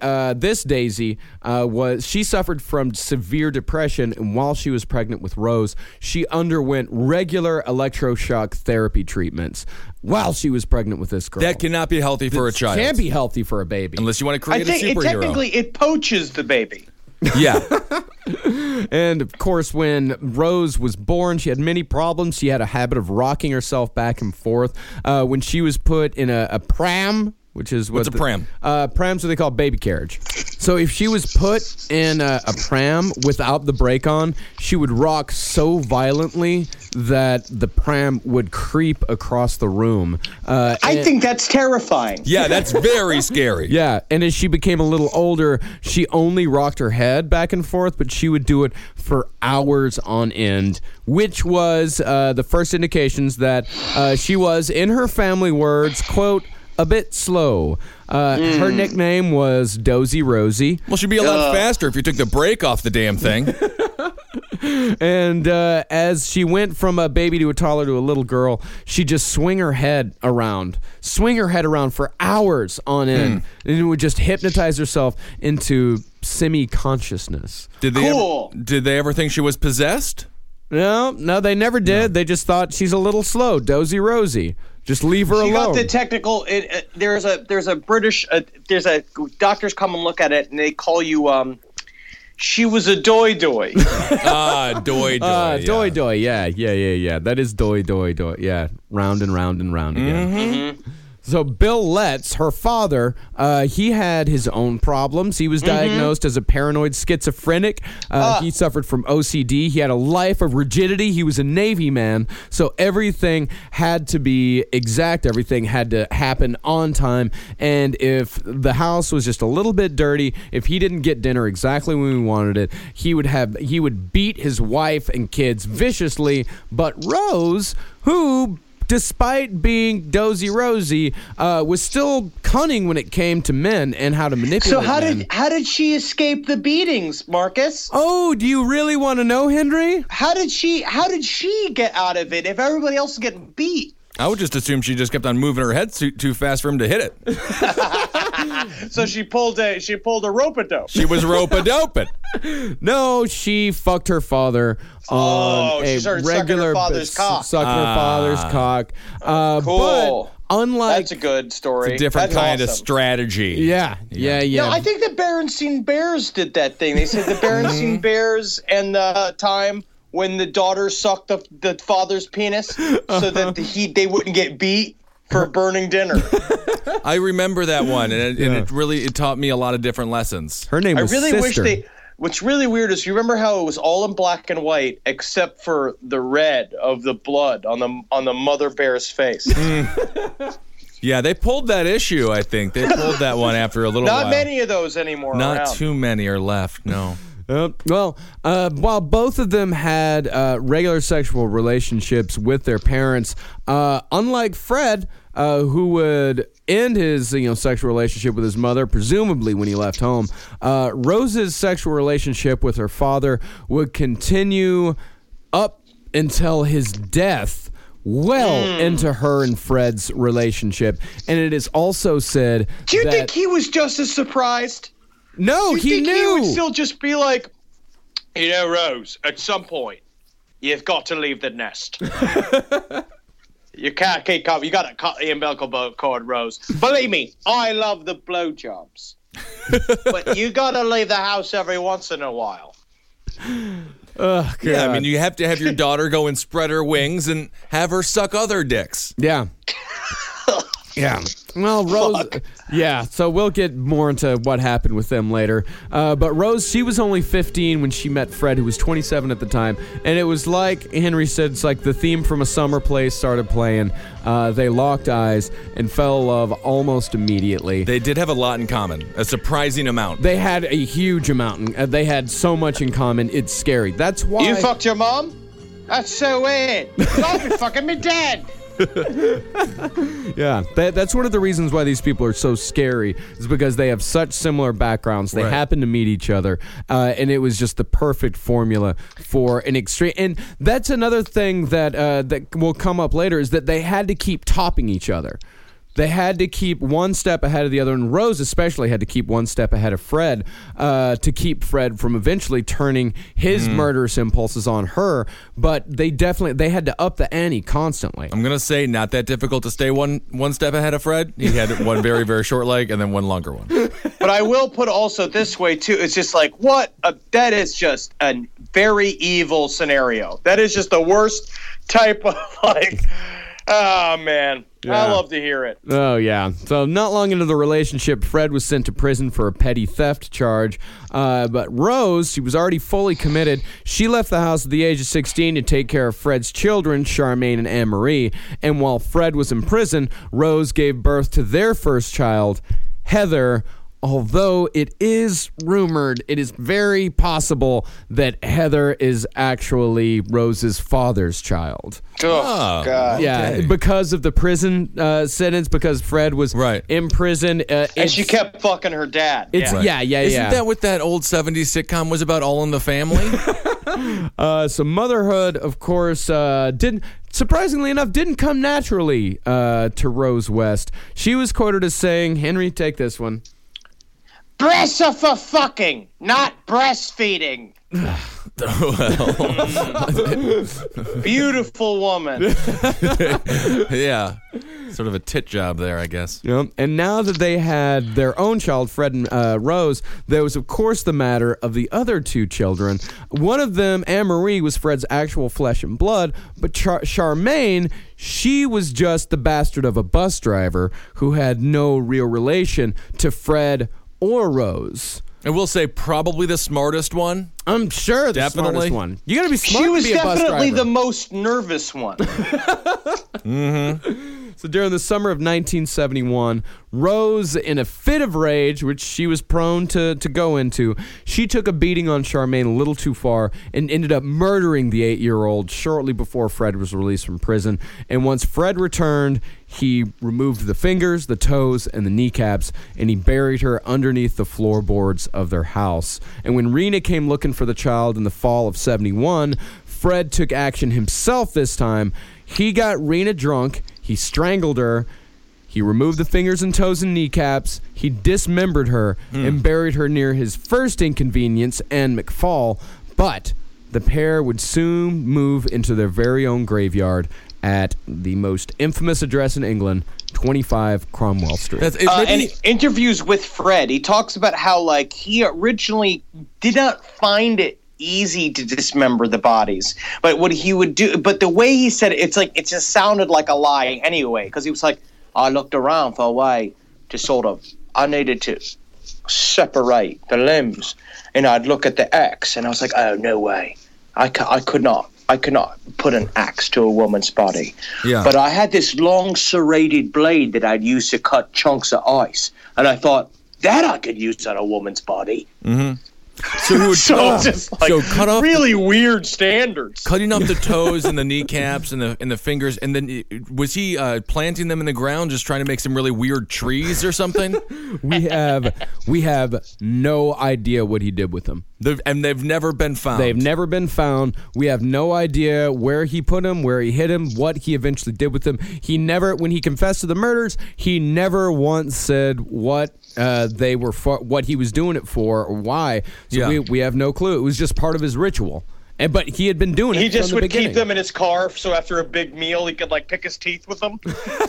she suffered from severe depression, and while she was pregnant with Rose, she underwent regular electroshock therapy treatments while she was pregnant with this girl. That cannot be healthy for a child. Can't be healthy for a baby. Unless you want to I create a think superhero. technically it poaches the baby. Yeah. And, of course, when Rose was born, she had many problems. She had a habit of rocking herself back and forth. When she was put in a pram, which is What's a pram? Pram's what they call baby carriage. So if she was put in a pram without the brake on, she would rock so violently that the pram would creep across the room. I think that's terrifying. Yeah, that's very scary. Yeah, and as she became a little older, she only rocked her head back and forth, but she would do it for hours on end, which was the first indications that she was, in her family words, quote, a bit slow. Her nickname was Dozy Rosie. Well, she'd be a lot faster if you took the brake off the damn thing. And as she went from a baby to a toddler to a little girl, she'd just swing her head around for hours on end. And it would just hypnotize herself into semi-consciousness. Did they ever think she was possessed? No, they never did. They just thought she's a little slow, Dozy Rosie. Just leave her alone. You got the technical. There's a British. Doctors come and look at it, and they call you. She was a doy. Doy. Doy. Yeah. That is doy. Yeah, round and round and round again. Mm-hmm. So Bill Letts, her father, he had his own problems. He was diagnosed as a paranoid schizophrenic. He suffered from OCD. He had a life of rigidity. He was a Navy man. So everything had to be exact. Everything had to happen on time. And if the house was just a little bit dirty, if he didn't get dinner exactly when we wanted it, he would beat his wife and kids viciously. But Rose, who, despite being Dozy Rosie, was still cunning when it came to men and how to manipulate So men. how did she escape the beatings, Marcus? Oh, do you really want to know, Henry? How did she get out of it if everybody else is getting beat? I would just assume she just kept on moving her head too fast for him to hit it. So she pulled a rope-a-dope. She was rope-a-doping. No, she fucked her father on she a started sucking regular her father's cock. Sucking her father's cock. Cool. But unlike That's a good story. It's a different That's kind of awesome. strategy. yeah. No, I think the Berenstein Bears did that thing. They said the Berenstein Bears and the time when the daughter sucked the father's penis so that they wouldn't get beat for burning dinner. I remember that one, and it taught me a lot of different lessons. Her name was I really Sister. wish What's really weird is you remember how it was all in black and white except for the red of the blood on the mother bear's face. Yeah, they pulled that issue, I think. They pulled that one after a little while. Not many of those anymore. Not around. too many are left, no. While both of them had regular sexual relationships with their parents, unlike Fred, who would end his sexual relationship with his mother, presumably when he left home, Rose's sexual relationship with her father would continue up until his death, into her and Fred's relationship. And it is also said Do you think he was just as surprised? No, Do you he think knew. he would still just be like, Rose, at some point, you've got to leave the nest. You can't keep up. You got to cut the umbilical cord, Rose. Believe me, I love the blowjobs. But you got to leave the house every once in a while. Oh, God. Yeah, I mean, you have to have your daughter go and spread her wings and have her suck other dicks. Yeah. Yeah. Well, Rose. Yeah. So we'll get more into what happened with them later. But Rose, she was only 15 when she met Fred, who was 27 at the time. And it was like Henry said, it's like the theme from A Summer Place started playing. They locked eyes and fell in love almost immediately. They did have a lot in common, a surprising amount. They had a huge amount. They had so much in common. It's scary. That's why. You fucked your mom? That's so weird. I've been fucking my dad. Yeah, that's one of the reasons why these people are so scary, is because they have such similar backgrounds. They Right. happen to meet each other, and it was just the perfect formula for an extreme. And that's another thing that that will come up later, is that they had to keep topping each other. They had to keep one step ahead of the other, and Rose especially had to keep one step ahead of Fred to keep Fred from eventually turning his murderous impulses on her. But they had to up the ante constantly. I'm going to say not that difficult to stay one step ahead of Fred. He had one very, very short leg and then one longer one. But I will put also this way, too. It's just like, that is just a very evil scenario. That is just the worst type of, oh, man. I love to hear it. Oh, yeah. So not long into the relationship, Fred was sent to prison for a petty theft charge. But Rose, she was already fully committed. She left the house at the age of 16 to take care of Fred's children, Charmaine and Anne-Marie. And while Fred was in prison, Rose gave birth to their first child, Heather. Although it is rumored, it is very possible that Heather is actually Rose's father's child. Oh, God. Yeah, Okay. because of the prison sentence, because Fred was Right. in prison. And she kept fucking her dad. It's Yeah. Isn't that what that old 70s sitcom was about, All in the Family? So motherhood, of course, surprisingly enough, didn't come naturally to Rose West. She was quoted as saying, Henry, take this one. Breasts are for fucking, not breastfeeding. Beautiful woman. Yeah. Sort of a tit job there, I guess. Yep. And now that they had their own child, Fred and Rose, there was, of course, the matter of the other two children. One of them, Anne-Marie, was Fred's actual flesh and blood, but Charmaine, she was just the bastard of a bus driver who had no real relation to Fred or Rose. I will say probably the smartest one. I'm sure the Definitely. smartest one. You gotta be smart She to was be a bus definitely driver. the most nervous one. So during the summer of 1971, Rose, in a fit of rage, which she was prone to go into, she took a beating on Charmaine a little too far and ended up murdering the 8-year-old shortly before Fred was released from prison. And once Fred returned, he removed the fingers, the toes, and the kneecaps, and he buried her underneath the floorboards of their house. And when Rena came looking for the child in the fall of 71, Fred took action himself this time. He got Rena drunk, he strangled her, He removed the fingers and toes and kneecaps. He dismembered her and buried her near his first inconvenience, Anne McFall. But the pair would soon move into their very own graveyard at the most infamous address in England, 25 Cromwell Street. And interviews with Fred, he talks about how, like, he originally did not find it easy to dismember the bodies, but what he would do, but the way he said it, it's like, it just sounded like a lie anyway, because he was like, I looked around for a way to sort of, I needed to separate the limbs, and I'd look at the X, and I was like, oh, no way. I could not put an axe to a woman's body. Yeah. But I had this long serrated blade that I'd use to cut chunks of ice. And I thought, that I could use on a woman's body. Mm-hmm. So he would just like cut off really weird standards. cutting off the toes and the kneecaps and the fingers, and then was he planting them in the ground, just trying to make some really weird trees or something? We have no idea what he did with them. They've never been found. They've never been found. We have no idea where he put them, where he hid them, what he eventually did with them. He never, when he confessed to the murders, he never once said what they were for, what he was doing it for, or why. So we have no clue. It was just part of his ritual. But he had been doing it. He just from the would beginning. keep them in his car, so after a big meal, he could like pick his teeth with them.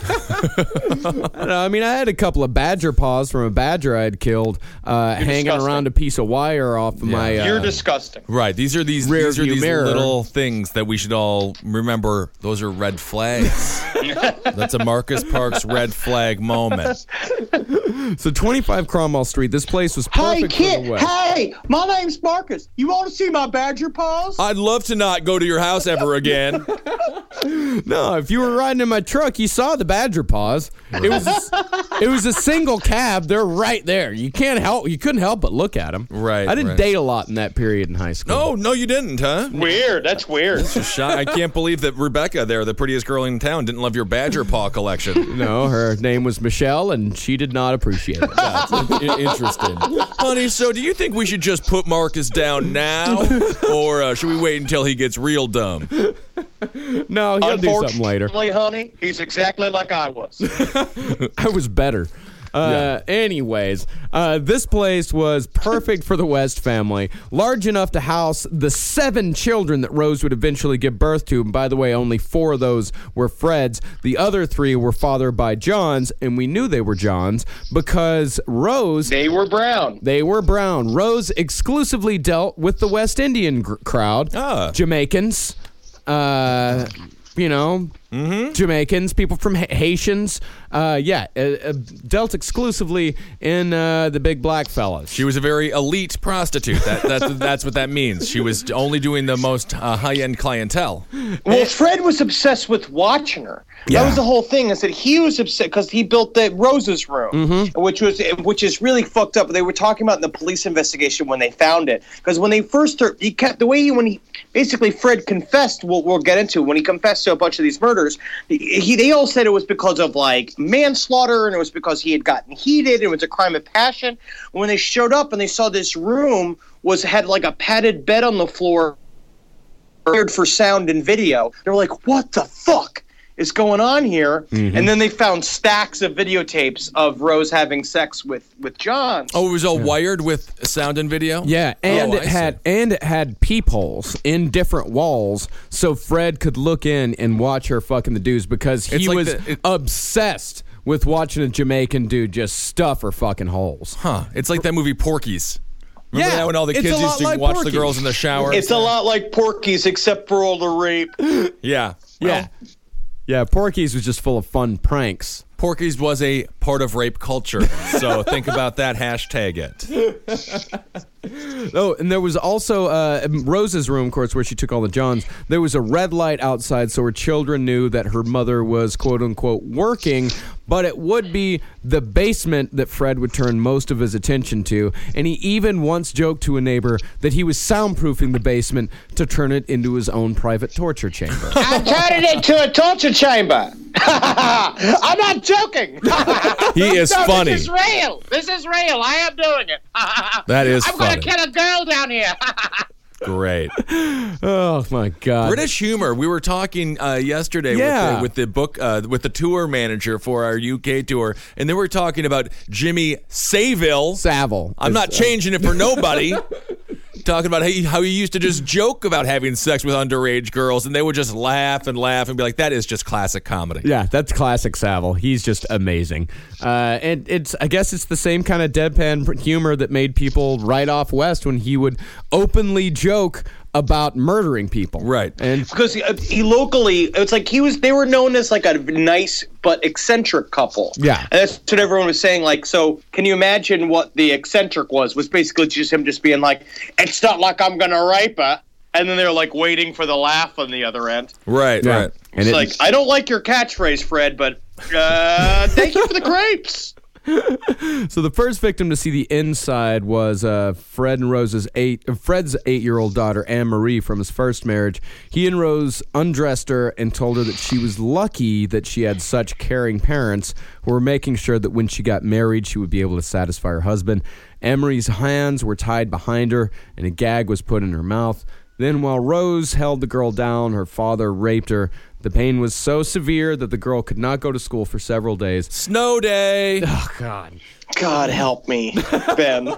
I don't know, I mean, I had a couple of badger paws from a badger I had killed hanging disgusting. around a piece of wire off of my. You're disgusting. Right. These are these mirror. little things that we should all remember. Those are red flags. That's a Marcus Parks red flag moment. So 25 Cromwell Street. This place was perfect for the West. Hey, my name's Marcus. You want to see my badger paws? I'd love to not go to your house ever again. No, if you were riding in my truck, you saw the badger paws. It was a single cab. They're right there. You couldn't help but look at them. Right, I didn't right. date a lot in that period in high school. No, you didn't, huh? Weird. That's weird. I can't believe that Rebecca there, the prettiest girl in town, didn't love your badger paw collection. No, her name was Michelle, and she did not appreciate it. That's interesting. Honey, so do you think we should just put Marcus down now? Or should we wait until he gets real dumb? No, he'll do something later. Unfortunately, honey, he's exactly like I was. I was better. Anyways, this place was perfect for the West family. Large enough to house the 7 children that Rose would eventually give birth to. And by the way, only 4 of those were Fred's. The other 3 were fathered by John's, and we knew they were John's because Rose... They were brown. They were brown. Rose exclusively dealt with the West Indian crowd. Jamaicans, Jamaicans, people from Haitians, dealt exclusively in the big black fellas. She was a very elite prostitute. That's what that means. She was only doing the most high-end clientele. Well, Fred was obsessed with watching her. Yeah. That was the whole thing. Is that he was upset because he built the Rose's room, which is really fucked up. They were talking about in the police investigation when they found it, because when they first when he basically Fred confessed. We'll get into when he confessed to a bunch of these murders. They all said it was because of like manslaughter, and it was because he had gotten heated. It was a crime of passion. When they showed up and they saw this room had like a padded bed on the floor, for sound and video, they were like, "What the fuck is going on here?" And then they found stacks of videotapes of Rose having sex with John. Oh, it was all wired with sound and video? Yeah, and it had peepholes in different walls, so Fred could look in and watch her fucking the dudes because he was obsessed with watching a Jamaican dude just stuff her fucking holes. Huh. It's like that movie Porky's. Remember that when all the it's kids a used lot to like watch Porky's. the girls in the shower? It's a lot like Porky's, except for all the rape. Yeah. Yeah. Yeah, Porky's was just full of fun pranks. Porky's was a part of rape culture, so think about that, hashtag it. Oh, and there was also Rose's room, of course, where she took all the Johns. There was a red light outside, so her children knew that her mother was, quote-unquote, working, but it would be the basement that Fred would turn most of his attention to, and he even once joked to a neighbor that he was soundproofing the basement to turn it into his own private torture chamber. I'm turning it into a torture chamber. I'm not joking. He is funny. This is real. I am doing it. That is I'm funny. going to kill a girl down here. Great. Oh my God. British humor. We were talking yesterday with the book with the tour manager for our UK tour, and they were talking about Jimmy Savile. I'm not changing it for nobody. Talking about how he used to just joke about having sex with underage girls, and they would just laugh and be like, "That is just classic comedy." Yeah, that's classic Savile. He's just amazing. And I guess it's the same kind of deadpan humor that made people write off West when he would openly joke about murdering people. Right. And because he locally, it's like they were known as like a nice but eccentric couple. Yeah. And that's what everyone was saying. Like, so can you imagine what the eccentric was basically just him just being like, it's not like I'm going to rape her. And then they're like waiting for the laugh on the other end. Right, yeah. right. And it's like, I don't like your catchphrase, Fred, but thank you for the grapes. So the first victim to see the inside was Fred's 8-year-old daughter, Anne-Marie, from his first marriage. He and Rose undressed her and told her that she was lucky that she had such caring parents who were making sure that when she got married, she would be able to satisfy her husband. Anne-Marie's hands were tied behind her, and a gag was put in her mouth. Then while Rose held the girl down, her father raped her. The pain was so severe that the girl could not go to school for several days. Snow day. Oh, God. God help me, Ben.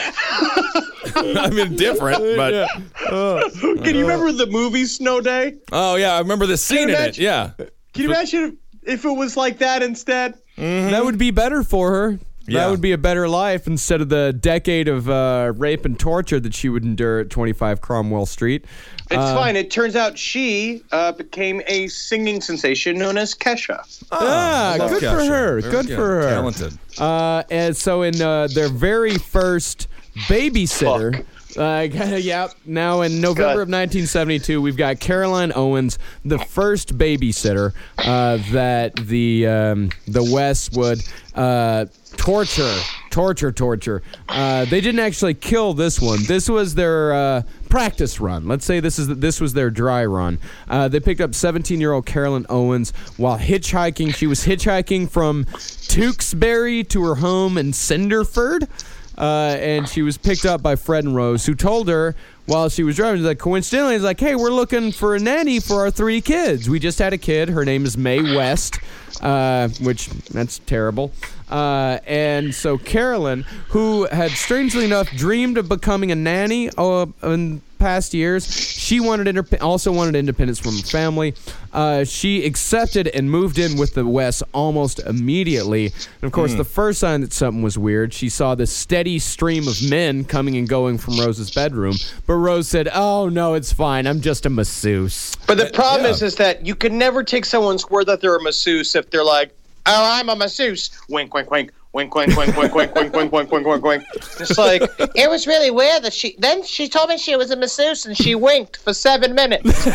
I mean, different, but... Can you remember the movie Snow Day? Oh, yeah, I remember the scene in it, yeah. Can you imagine if it was like that instead? Mm-hmm. That would be better for her. Yeah. That would be a better life instead of the decade of rape and torture that she would endure at 25 Cromwell Street. It's fine. It turns out she became a singing sensation known as Kesha. Good for her. Good for her. Talented. And so in their very first babysitter... now in November of 1972, we've got Caroline Owens, the first babysitter that the West would torture. They didn't actually kill this one. This was their practice run. Let's say this was their dry run. They picked up 17-year-old Carolyn Owens while hitchhiking. She was hitchhiking from Tewkesbury to her home in Cinderford. And she was picked up by Fred and Rose, who told her while she was driving, coincidentally, hey, we're looking for a nanny for our 3 kids. We just had a kid. Her name is Mae West, which, that's terrible. And so Carolyn, who had strangely enough dreamed of becoming a nanny in past years, she also wanted independence from her family. She accepted and moved in with the West almost immediately. And of course, the first sign that something was weird, she saw this steady stream of men coming and going from Rose's bedroom. But Rose said, "Oh no, it's fine. I'm just a masseuse." But the problem is that you can never take someone's word that they're a masseuse if they're like, "Oh, I'm a masseuse." Wink, wink, wink. Wink, wink, wink, wink, wink, wink, wink, wink, wink, wink, wink. Just like, it was really weird that she told me she was a masseuse and she winked for 7 minutes.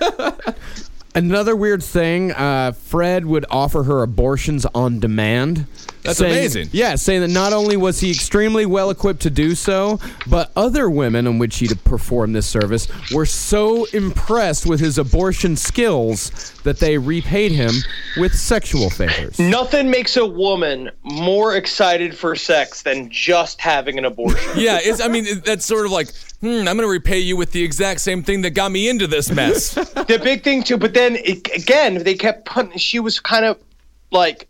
Another weird thing, Fred would offer her abortions on demand. That's amazing. Yeah, saying that not only was he extremely well equipped to do so, but other women on which he'd perform this service were so impressed with his abortion skills that they repaid him with sexual favors. Nothing makes a woman more excited for sex than just having an abortion. Yeah, that's sort of like, I'm going to repay you with the exact same thing that got me into this mess. The big thing, too, but then, again, they kept punting. She was kind of like...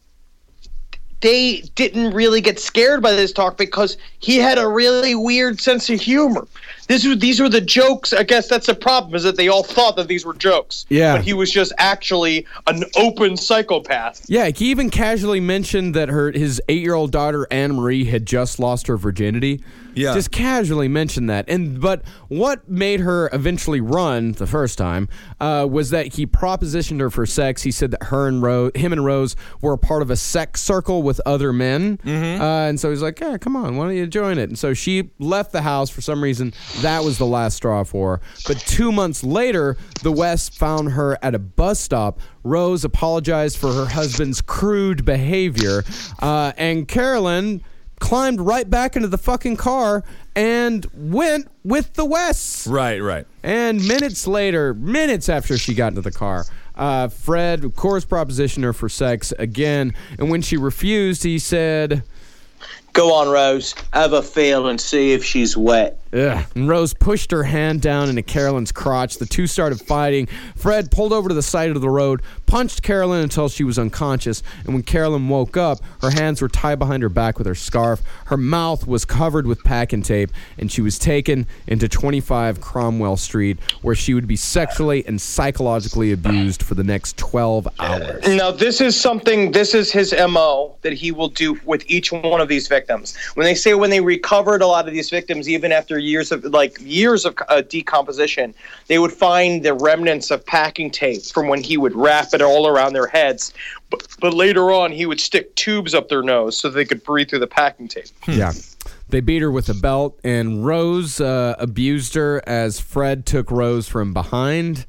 They didn't really get scared by this talk because he had a really weird sense of humor. These were the jokes. I guess that's the problem, is that they all thought that these were jokes. Yeah. But he was just actually an open psychopath. Yeah, he even casually mentioned that his 8-year-old daughter, Anne-Marie, had just lost her virginity. Yeah. Just casually mentioned that. But what made her eventually run the first time was that he propositioned her for sex. He said that him and Rose were a part of a sex circle with other men. Mm-hmm. And so he's like, yeah, come on, why don't you join it? And so she left the house for some reason. That was the last straw for her. But 2 months later, the West found her at a bus stop. Rose apologized for her husband's crude behavior. And Carolyn climbed right back into the fucking car and went with the Wests. Right. And minutes after she got into the car, Fred, of course, propositioned her for sex again. And when she refused, he said, "Go on, Rose. Have a feel and see if she's wet." Ugh. And Rose pushed her hand down into Carolyn's crotch. The two started fighting. Fred pulled over to the side of the road, punched Carolyn until she was unconscious, and when Carolyn woke up, her hands were tied behind her back with her scarf. Her mouth was covered with packing tape, and she was taken into 25 Cromwell Street, where she would be sexually and psychologically abused for the next 12 hours. Now, this is his MO that he will do with each one of these victims. When they recovered a lot of these victims, even after years of decomposition, they would find the remnants of packing tape from when he would wrap it all around their heads. But later on, he would stick tubes up their nose so they could breathe through the packing tape. Yeah. They beat her with a belt, and Rose abused her as Fred took Rose from behind.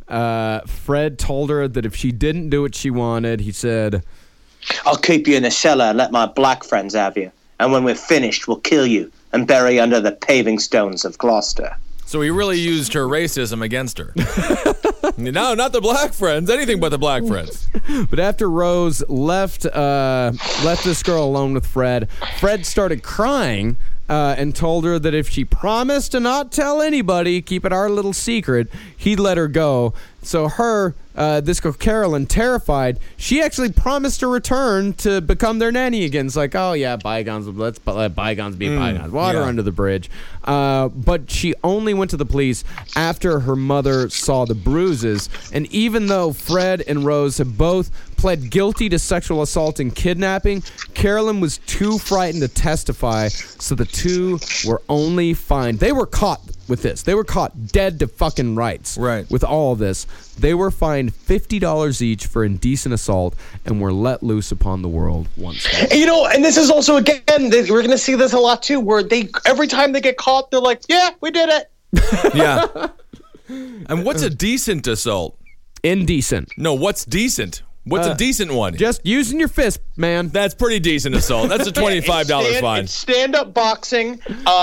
Fred told her that if she didn't do what she wanted, he said, "I'll keep you in a cellar and let my black friends have you. And when we're finished, we'll kill you and bury you under the paving stones of Gloucester." So he really used her racism against her. No, not the black friends. Anything but the black friends. But after Rose left this girl alone with Fred, Fred started crying and told her that if she promised to not tell anybody, keep it our little secret, he'd let her go. So this girl Carolyn, terrified, she actually promised to return to become their nanny again. It's like, oh yeah, bygones, let's let bygones be bygones. Water under the bridge. But she only went to the police after her mother saw the bruises. And even though Fred and Rose have both pled guilty to sexual assault and kidnapping, Carolyn was too frightened to testify, so the two were only fined. They were caught with this. They were caught dead to fucking rights. Right. With all of this. They were fined $50 each for indecent assault and were let loose upon the world once more. And this is also, again, we're going to see this a lot too, where every time they get caught, they're like, yeah, we did it. Yeah. And what's a decent assault? Indecent. No, what's decent? What's a decent one? Just using your fist, man. That's pretty decent assault. That's a $25 fine. It's stand-up boxing,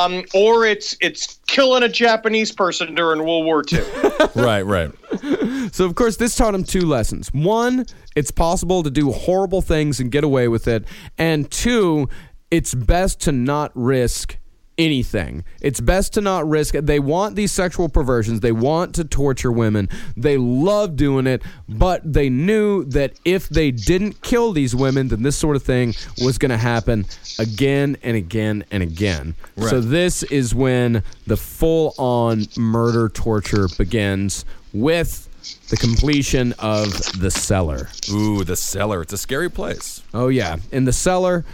or it's killing a Japanese person during World War II. Right. So, of course, this taught him two lessons. One, it's possible to do horrible things and get away with it. And two, it's best to not risk anything. It's best to not risk it. They want these sexual perversions. They want to torture women. They love doing it, but they knew that if they didn't kill these women, then this sort of thing was going to happen again and again and again. Right. So this is when the full-on murder torture begins with the completion of The Cellar. Ooh, The Cellar. It's a scary place. Oh, yeah. In The Cellar,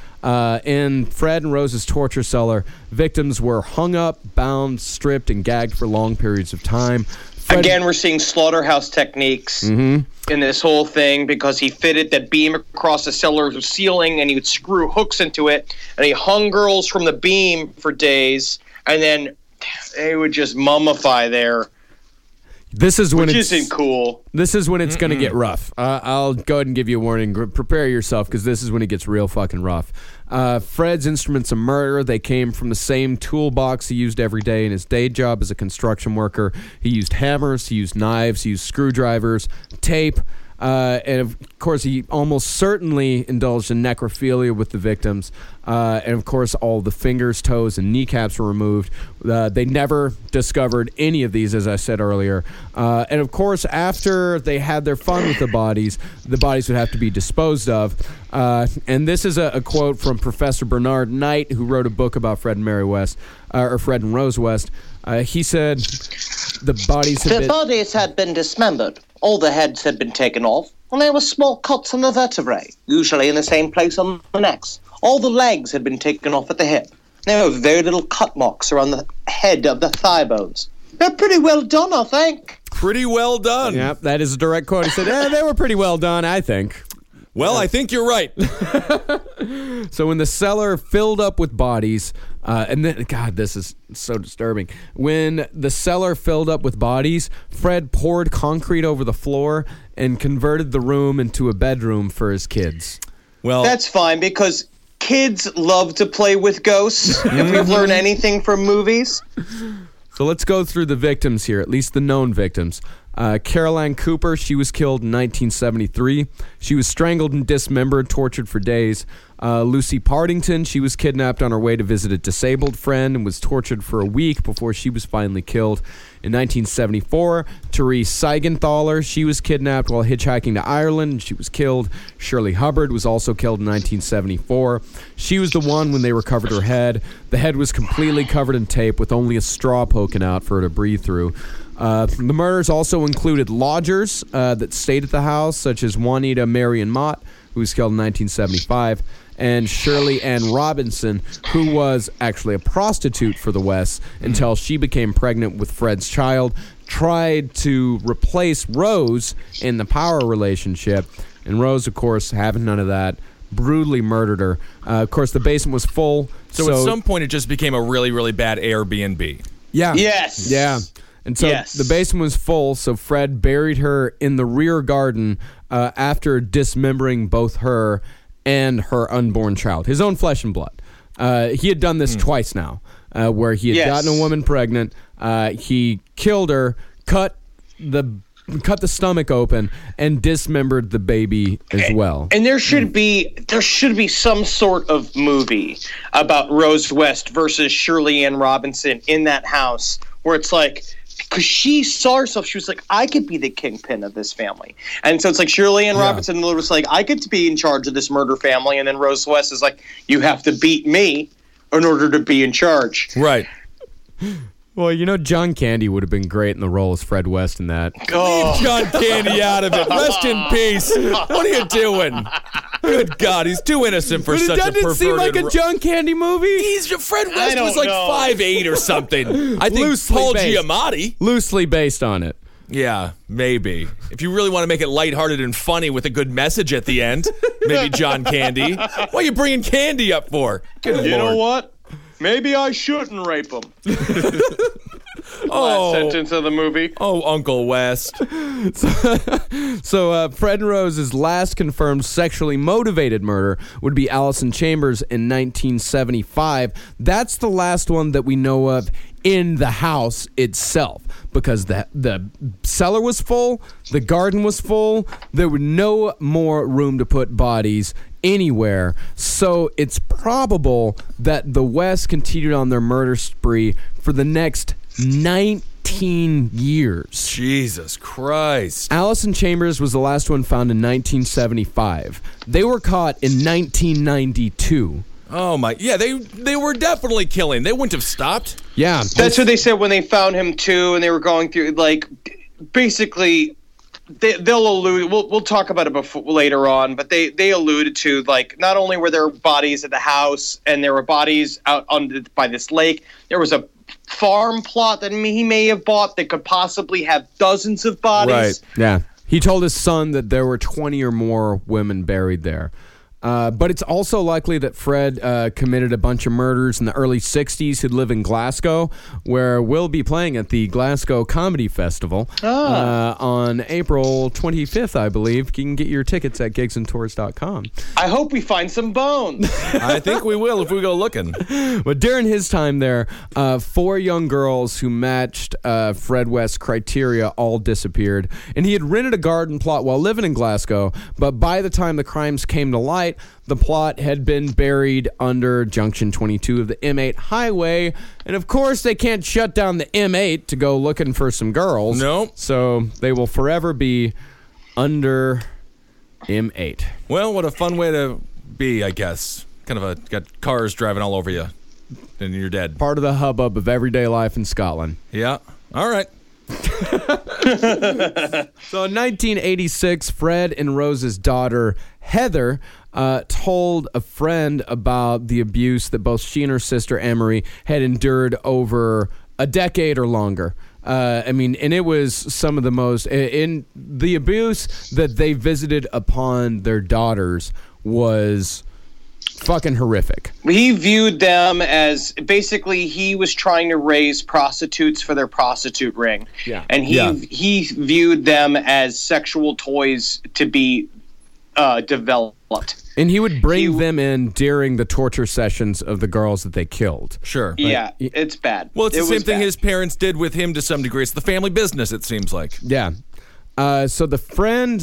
in Fred and Rose's torture cellar, victims were hung up, bound, stripped, and gagged for long periods of time. Again, we're seeing slaughterhouse techniques in this whole thing, because he fitted that beam across the cellar ceiling and he would screw hooks into it, and he hung girls from the beam for days, and then they would just mummify there. This is when Which isn't cool. This is when it's going to get rough. I'll go ahead and give you a warning. Prepare yourself, because this is when it gets real fucking rough. Fred's instruments of murder, they came from the same toolbox he used every day in his day job as a construction worker. He used hammers, he used knives, he used screwdrivers, tape, and of course he almost certainly indulged in necrophilia with the victims. And of course all the fingers, toes, and kneecaps were removed. They never discovered any of these, as I said earlier. And of course, after they had their fun with the bodies would have to be disposed of. And this is a quote from Professor Bernard Knight, who wrote a book about Fred and Rose West. He said the bodies had been dismembered. All the heads had been taken off, and there were small cuts on the vertebrae, usually in the same place on the necks. All the legs had been taken off at the hip. There were very little cut marks around the head of the thigh bones. They're pretty well done, I think. Pretty well done. Yep, that is a direct quote. He said, they were pretty well done, I think. Well, I think you're right. So when the cellar filled up with bodies, and then, God, this is so disturbing. When the cellar filled up with bodies, Fred poured concrete over the floor and converted the room into a bedroom for his kids. Well, that's fine, because kids love to play with ghosts, if we've learned anything from movies. So let's go through the victims here, at least the known victims. Caroline Cooper, she was killed in 1973. She was strangled and dismembered, tortured for days. Lucy Partington, she was kidnapped on her way to visit a disabled friend and was tortured for a week before she was finally killed. In 1974, Therese Seigenthaler, she was kidnapped while hitchhiking to Ireland and she was killed. Shirley Hubbard was also killed in 1974. She was the one when they recovered her head. The head was completely covered in tape with only a straw poking out for her to breathe through. The murders also included lodgers that stayed at the house, such as Juanita Marion Mott, who was killed in 1975, and Shirley Ann Robinson, who was actually a prostitute for the West until she became pregnant with Fred's child, tried to replace Rose in the power relationship, and Rose, of course, having none of that, brutally murdered her. Of course, the basement was full. So at some point, it just became a really, really bad Airbnb. Yeah. Yes. Yeah. And so the basement was full, so Fred buried her in the rear garden after dismembering both her and her unborn child, his own flesh and blood. He had done this twice now, where he had gotten a woman pregnant. He killed her, cut the stomach open, and dismembered the baby as well. And there should be some sort of movie about Rose West versus Shirley Ann Robinson in that house, where it's like, because she saw herself, she was like, I could be the kingpin of this family. And so it's like Shirley Ann Robinson was like, I get to be in charge of this murder family. And then Rose West is like, you have to beat me in order to be in charge. Right. Well, you know, John Candy would have been great in the role as Fred West in that. Leave John Candy out of it. Rest in peace. What are you doing? Good God, he's too innocent for such a perverted... Doesn't it seem like a John Candy movie? Fred West was like 5'8" or something. I think Loosely Paul based. Giamatti. Loosely based on it. Yeah, maybe. If you really want to make it lighthearted and funny with a good message at the end, maybe John Candy. What are you bringing Candy up for? Good You Lord. know what? Maybe I shouldn't rape him. Last sentence of the movie. Oh, Uncle West. So Fred and Rose's last confirmed sexually motivated murder would be Allison Chambers in 1975. That's the last one that we know of in the house itself, because the cellar was full, the garden was full, there was no more room to put bodies anywhere. So it's probable that the West continued on their murder spree for the next 19 years. Jesus Christ. Allison Chambers was the last one found in 1975. They were caught in 1992. Oh my, yeah, they were definitely killing. They wouldn't have stopped. Yeah. That's what they said when they found him too, and they were going through, like, basically they'll allude. We'll talk about it later on, but they alluded to, like, not only were there bodies at the house and there were bodies out by this lake, there was a farm plot that he may have bought that could possibly have dozens of bodies. Right. Yeah. He told his son that there were 20 or more women buried there. But it's also likely that Fred committed a bunch of murders in the early 60s. He'd live in Glasgow, where we'll be playing at the Glasgow Comedy Festival on April 25th, I believe. You can get your tickets at gigsandtours.com. I hope we find some bones. I think we will if we go looking. But during his time there, 4 young girls who matched Fred West's criteria all disappeared. And he had rented a garden plot while living in Glasgow, but by the time the crimes came to light, the plot had been buried under Junction 22 of the M8 highway. And of course, they can't shut down the M8 to go looking for some girls. Nope. So they will forever be under M8. Well, what a fun way to be, I guess. Kind of got cars driving all over you, and you're dead. Part of the hubbub of everyday life in Scotland. Yeah. All right. So in 1986, Fred and Rose's daughter, Heather, told a friend about the abuse that both she and her sister, Emery, had endured over a decade or longer. And it was some of the most... in the abuse that they visited upon their daughters was fucking horrific. He viewed them as, basically, he was trying to raise prostitutes for their prostitute ring. Yeah. And he viewed them as sexual toys to be developed. And he would bring them in during the torture sessions of the girls that they killed. Sure. Yeah, it's bad. Well, it's the It same was thing bad. his parents did with him to some degree. It's the family business, it seems like. Yeah. So the friend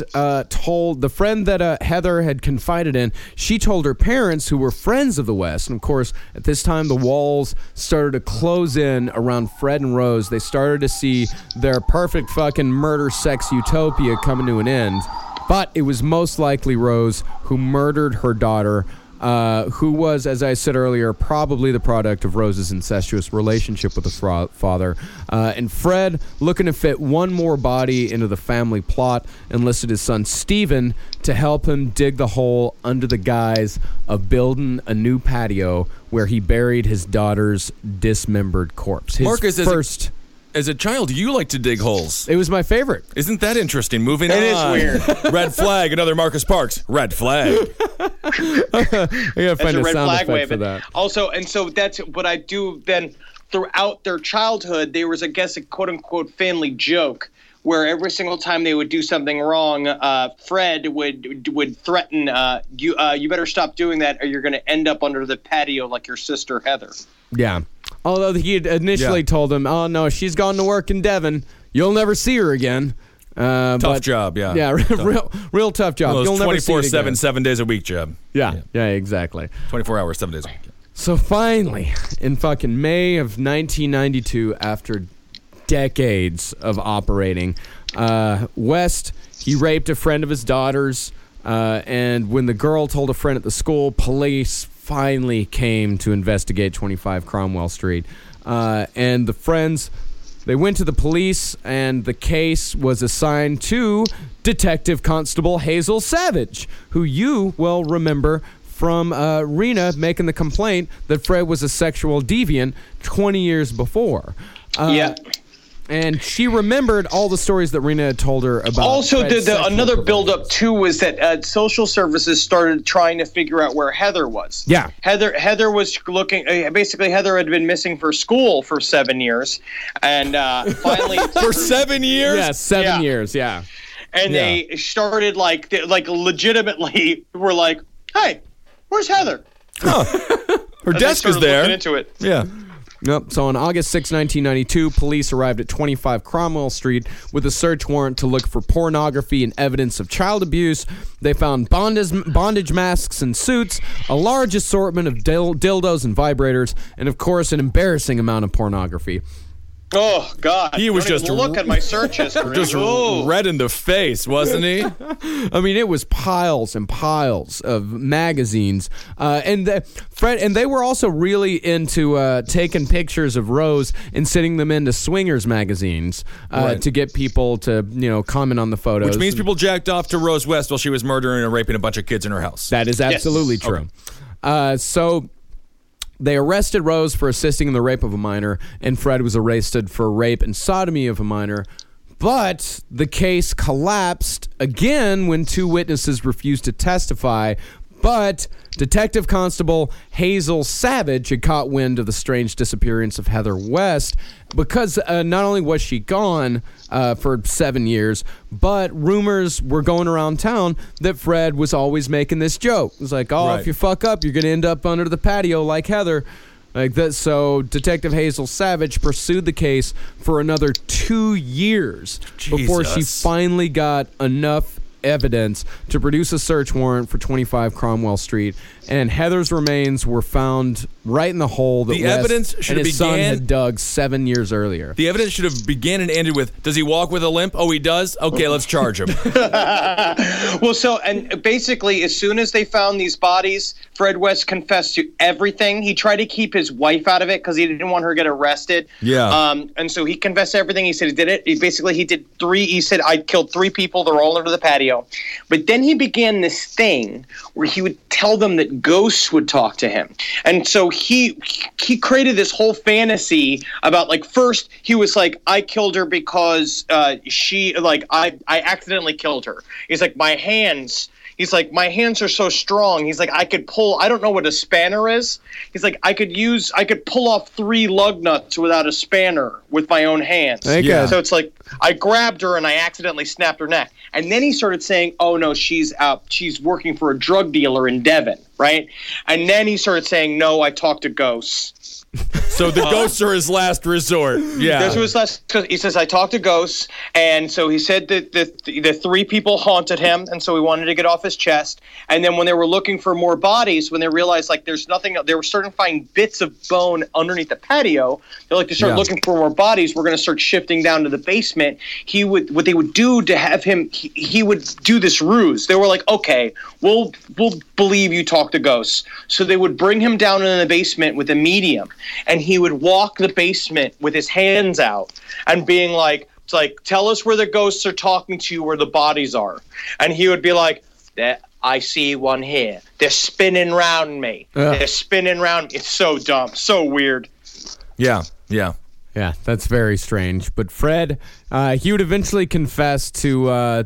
that Heather had confided in, she told her parents, who were friends of the West, and of course, at this time, the walls started to close in around Fred and Rose. They started to see their perfect fucking murder sex utopia coming to an end. But it was most likely Rose who murdered her daughter, who was, as I said earlier, probably the product of Rose's incestuous relationship with the father. And Fred, looking to fit one more body into the family plot, enlisted his son Stephen to help him dig the hole under the guise of building a new patio where he buried his daughter's dismembered corpse. His Marcus, first... As a child, you like to dig holes. It was my favorite. Isn't that interesting? Moving It on. is weird. Red flag, another Marcus Parks. Red flag. I gotta That's find a a red sound flag effect wave. for that. Also, and so that's what I do then throughout their childhood. There was, I guess, a quote unquote family joke where every single time they would do something wrong, Fred would threaten, you better stop doing that or you're going to end up under the patio like your sister Heather. Yeah. Although he had initially told him, oh, no, she's gone to work in Devon. You'll never see her again. Tough job, yeah. Yeah, real tough job. One of You'll those never see it 24/7, again. 7 days a week job. Yeah, exactly. 24 hours, 7 days a week. So finally, in fucking May of 1992, after decades of operating, West, he raped a friend of his daughter's, and when the girl told a friend at the school, police finally came to investigate 25 Cromwell Street. And the friends, they went to the police, and the case was assigned to Detective Constable Hazel Savage, who you will remember from Rena making the complaint that Fred was a sexual deviant 20 years before. Yeah. And she remembered all the stories that Rena had told her about. Also, Fred's sexual another perversions. build-up too was that social services started trying to figure out where Heather was. Yeah. Heather was looking. Basically, Heather had been missing for school for 7 years, and finally, For 7 years? Yeah, 7 Yeah. years, yeah. and they started like legitimately were like, "Hey, where's Heather?" Her And they desk is started there. looking into it. Yeah. Yep. So on August 6, 1992, police arrived at 25 Cromwell Street with a search warrant to look for pornography and evidence of child abuse. They found bondage masks and suits, a large assortment of dildos and vibrators, and of course, an embarrassing amount of pornography. Oh God! He was Don't even just look at my search history. Just Oh. red in the face, wasn't he? I mean, it was piles and piles of magazines, and they were also really into taking pictures of Rose and sending them into swingers magazines Right. to get people to comment on the photos. Which means people jacked off to Rose West while she was murdering and raping a bunch of kids in her house. That is absolutely true. So they arrested Rose for assisting in the rape of a minor, and Fred was arrested for rape and sodomy of a minor. But the case collapsed again when two witnesses refused to testify. But Detective Constable Hazel Savage had caught wind of the strange disappearance of Heather West because not only was she gone for 7 years, but rumors were going around town that Fred was always making this joke. It was like, oh, Right. if you fuck up, you're going to end up under the patio like Heather. Like that. So Detective Hazel Savage pursued the case for another 2 years before she Jesus. finally got enough evidence to produce a search warrant for 25 Cromwell Street, and Heather's remains were found right in the hole that The West evidence should and his have son began- had dug 7 years earlier. The evidence should have began and ended with, does he walk with a limp? Oh, he does? Okay, let's charge him. Well, so, and basically, as soon as they found these bodies, Fred West confessed to everything. He tried to keep his wife out of it because he didn't want her to get arrested. Yeah. And so he confessed to everything. He said he did it. He did 3. He said, I killed 3 people. They're all under the patio. But then he began this thing where he would tell them that ghosts would talk to him. And so he created this whole fantasy about, like, first he was like, I killed her because I accidentally killed her. He's like, my hands are so strong. He's like, I could pull, I don't know what a spanner is. He's like, I could pull off 3 lug nuts without a spanner with my own hands. Okay. So it's like, I grabbed her and I accidentally snapped her neck. And then he started saying, oh, no, she's working for a drug dealer in Devon, right? And then he started saying, no, I talked to ghosts. So the ghosts are his last resort. Yeah. This was last. He says, I talked to ghosts. And so he said that the three people haunted him. And so he wanted to get off his chest. And then when they were looking for more bodies, when they realized like there's nothing, they were starting to find bits of bone underneath the patio. They're like, to start looking for more bodies, we're going to start shifting down to the basement. What they would do to have him, he would do this ruse. They were like, okay, we'll believe you talk to ghosts. So they would bring him down in the basement with a medium. And he would walk the basement with his hands out and being like, it's like, tell us where the ghosts are talking to you, where the bodies are. And he would be like, I see one here. They're spinning round me. They're spinning round. It's so dumb. So weird. Yeah. Yeah, that's very strange. But Fred, he would eventually confess to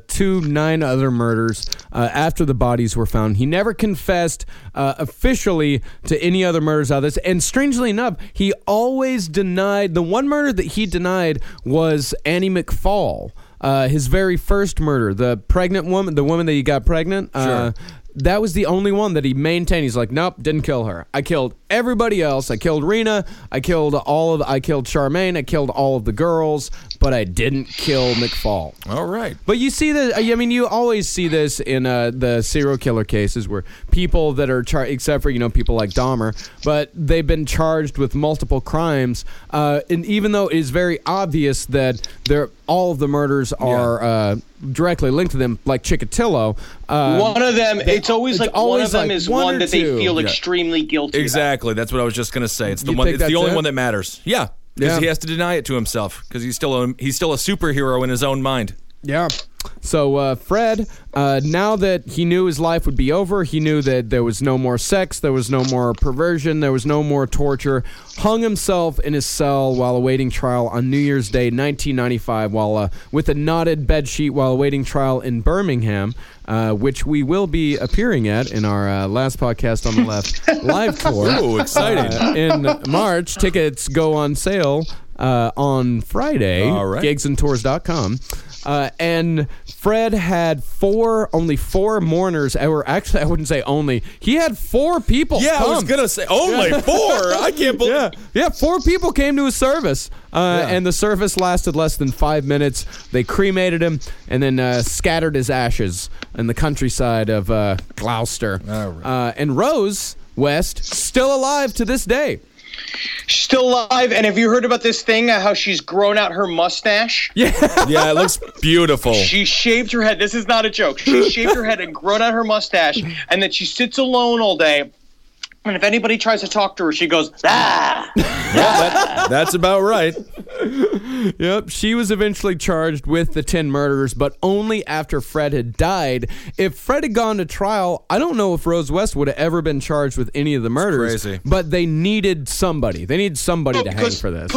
9 other murders after the bodies were found. He never confessed officially to any other murders out of this. And strangely enough, he always denied. The one murder that he denied was Annie McFall. His very first murder, the pregnant woman, the woman that he got pregnant. Sure. That was the only one that he maintained. He's like, nope, didn't kill her. I killed everybody else. I killed Rena. I killed Charmaine. I killed all of the girls, but I didn't kill McFall. All right. But you see this, I mean, you always see this in the serial killer cases where people that are charged, except for, people like Dahmer, but they've been charged with multiple crimes. And even though it is very obvious that all of the murders are directly linked to them, like Chikatilo. One of them, it's always one of them is one that they feel extremely guilty Exactly. about. That's what I was just going to say. It's the one. It's the only one that matters. Yeah. Because he has to deny it to himself because he's still a superhero in his own mind. Yeah. So Fred, now that he knew his life would be over, he knew that there was no more sex, there was no more perversion, there was no more torture, hung himself in his cell while awaiting trial on New Year's Day, 1995, while with a knotted bedsheet while awaiting trial in Birmingham, which we will be appearing at in our last podcast on the left live tour. Ooh, exciting. In March. Tickets go on sale on Friday, All right. gigsandtours.com. And Fred had only four mourners. Or actually, I wouldn't say only. He had 4 people. Yeah, come. I was gonna say only 4. I can't believe. Yeah, 4 people came to his service, and the service lasted less than 5 minutes. They cremated him and then scattered his ashes in the countryside of Gloucester. All right. And Rose West still alive to this day. She's still alive, and have you heard about this thing, how she's grown out her mustache? Yeah, it looks beautiful. She shaved her head. This is not a joke. She shaved her head and grown out her mustache, and then she sits alone all day. And if anybody tries to talk to her, she goes, ah! Yeah, that's about right. Yep, she was eventually charged with the 10 murders, but only after Fred had died. If Fred had gone to trial, I don't know if Rose West would have ever been charged with any of the murders. Crazy. But they needed somebody. They needed somebody to hang for this.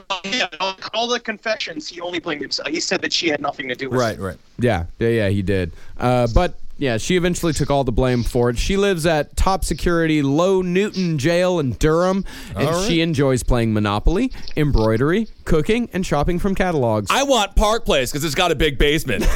All the confessions, he only blamed himself. He said that she had nothing to do with it. Right. Yeah, he did. But yeah, she eventually took all the blame for it. She lives at top security Low Newton Jail in Durham, and she enjoys playing Monopoly, embroidery, cooking, and shopping from catalogs. I want Park Place because it's got a big basement.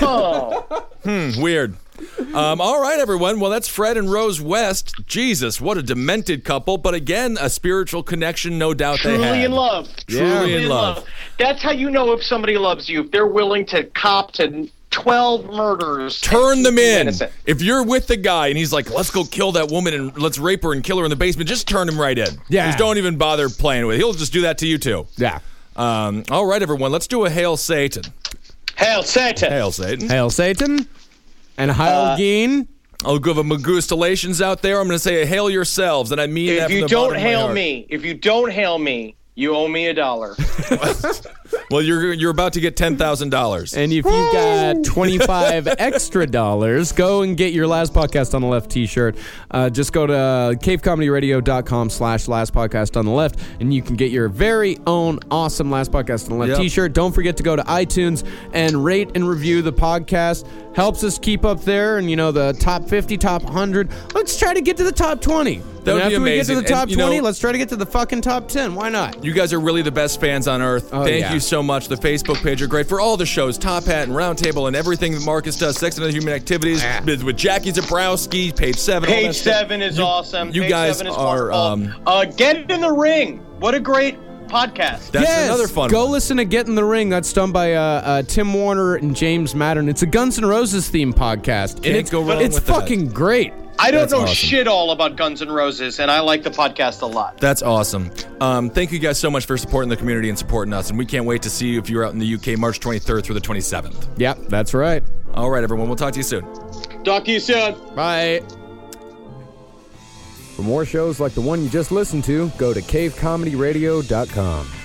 Weird. All right, everyone. Well, that's Fred and Rose West. Jesus, what a demented couple. But again, a spiritual connection, no doubt they had. Truly in love. Truly in love. That's how you know if somebody loves you. If they're willing to cop to 12 murders. Turn them in. Innocent. If you're with the guy and he's like, let's go kill that woman and let's rape her and kill her in the basement, just turn him right in. Yeah. Just don't even bother playing with it. He'll just do that to you too. Yeah. All right, everyone. Let's do a Hail Satan. Hail Satan. Hail Satan. Hail Satan. And Heil Geen. I'll give a Magustalations out there. I'm going to say a hail yourselves, and I mean that If from you the don't bottom of my hail heart. me, you owe me $1. Well, you're about to get $10,000. And if you got 25 extra dollars, go and get your Last Podcast on the Left t-shirt. Just go to cavecomedyradio.com/Last Podcast on the Left, and you can get your very own awesome Last Podcast on the Left t-shirt. Don't forget to go to iTunes and rate and review the podcast. Helps us keep up there and, the top 50, top 100. Let's try to get to the top 20. That would be after we get to amazing. the top And, 20, let's try to get to the fucking top 10. Why not? You guys are really the best fans on earth. Oh, Thank yeah. you so much. The Facebook page are great for all the shows, Top Hat and Roundtable and everything that Marcus does, Sex and Other Human Activities, with Jackie Zabrowski, Page 7. all that Page stuff. 7 is awesome. You Page guys 7 is are, wonderful. Get in the Ring. What a great podcast. That's yes, another fun go one. listen to Get in the Ring. That's done by Tim Warner and James Mattern. It's a Guns N' Roses themed podcast. And Can't go wrong it's with that. fucking great. I don't That's know awesome. shit all about Guns N' Roses, and I like the podcast a lot. That's awesome. Thank you guys so much for supporting the community and supporting us. And we can't wait to see you if you're out in the UK March 23rd through the 27th. Yep, that's right. All right, everyone. We'll talk to you soon. Talk to you soon. Bye. For more shows like the one you just listened to, go to cavecomedyradio.com.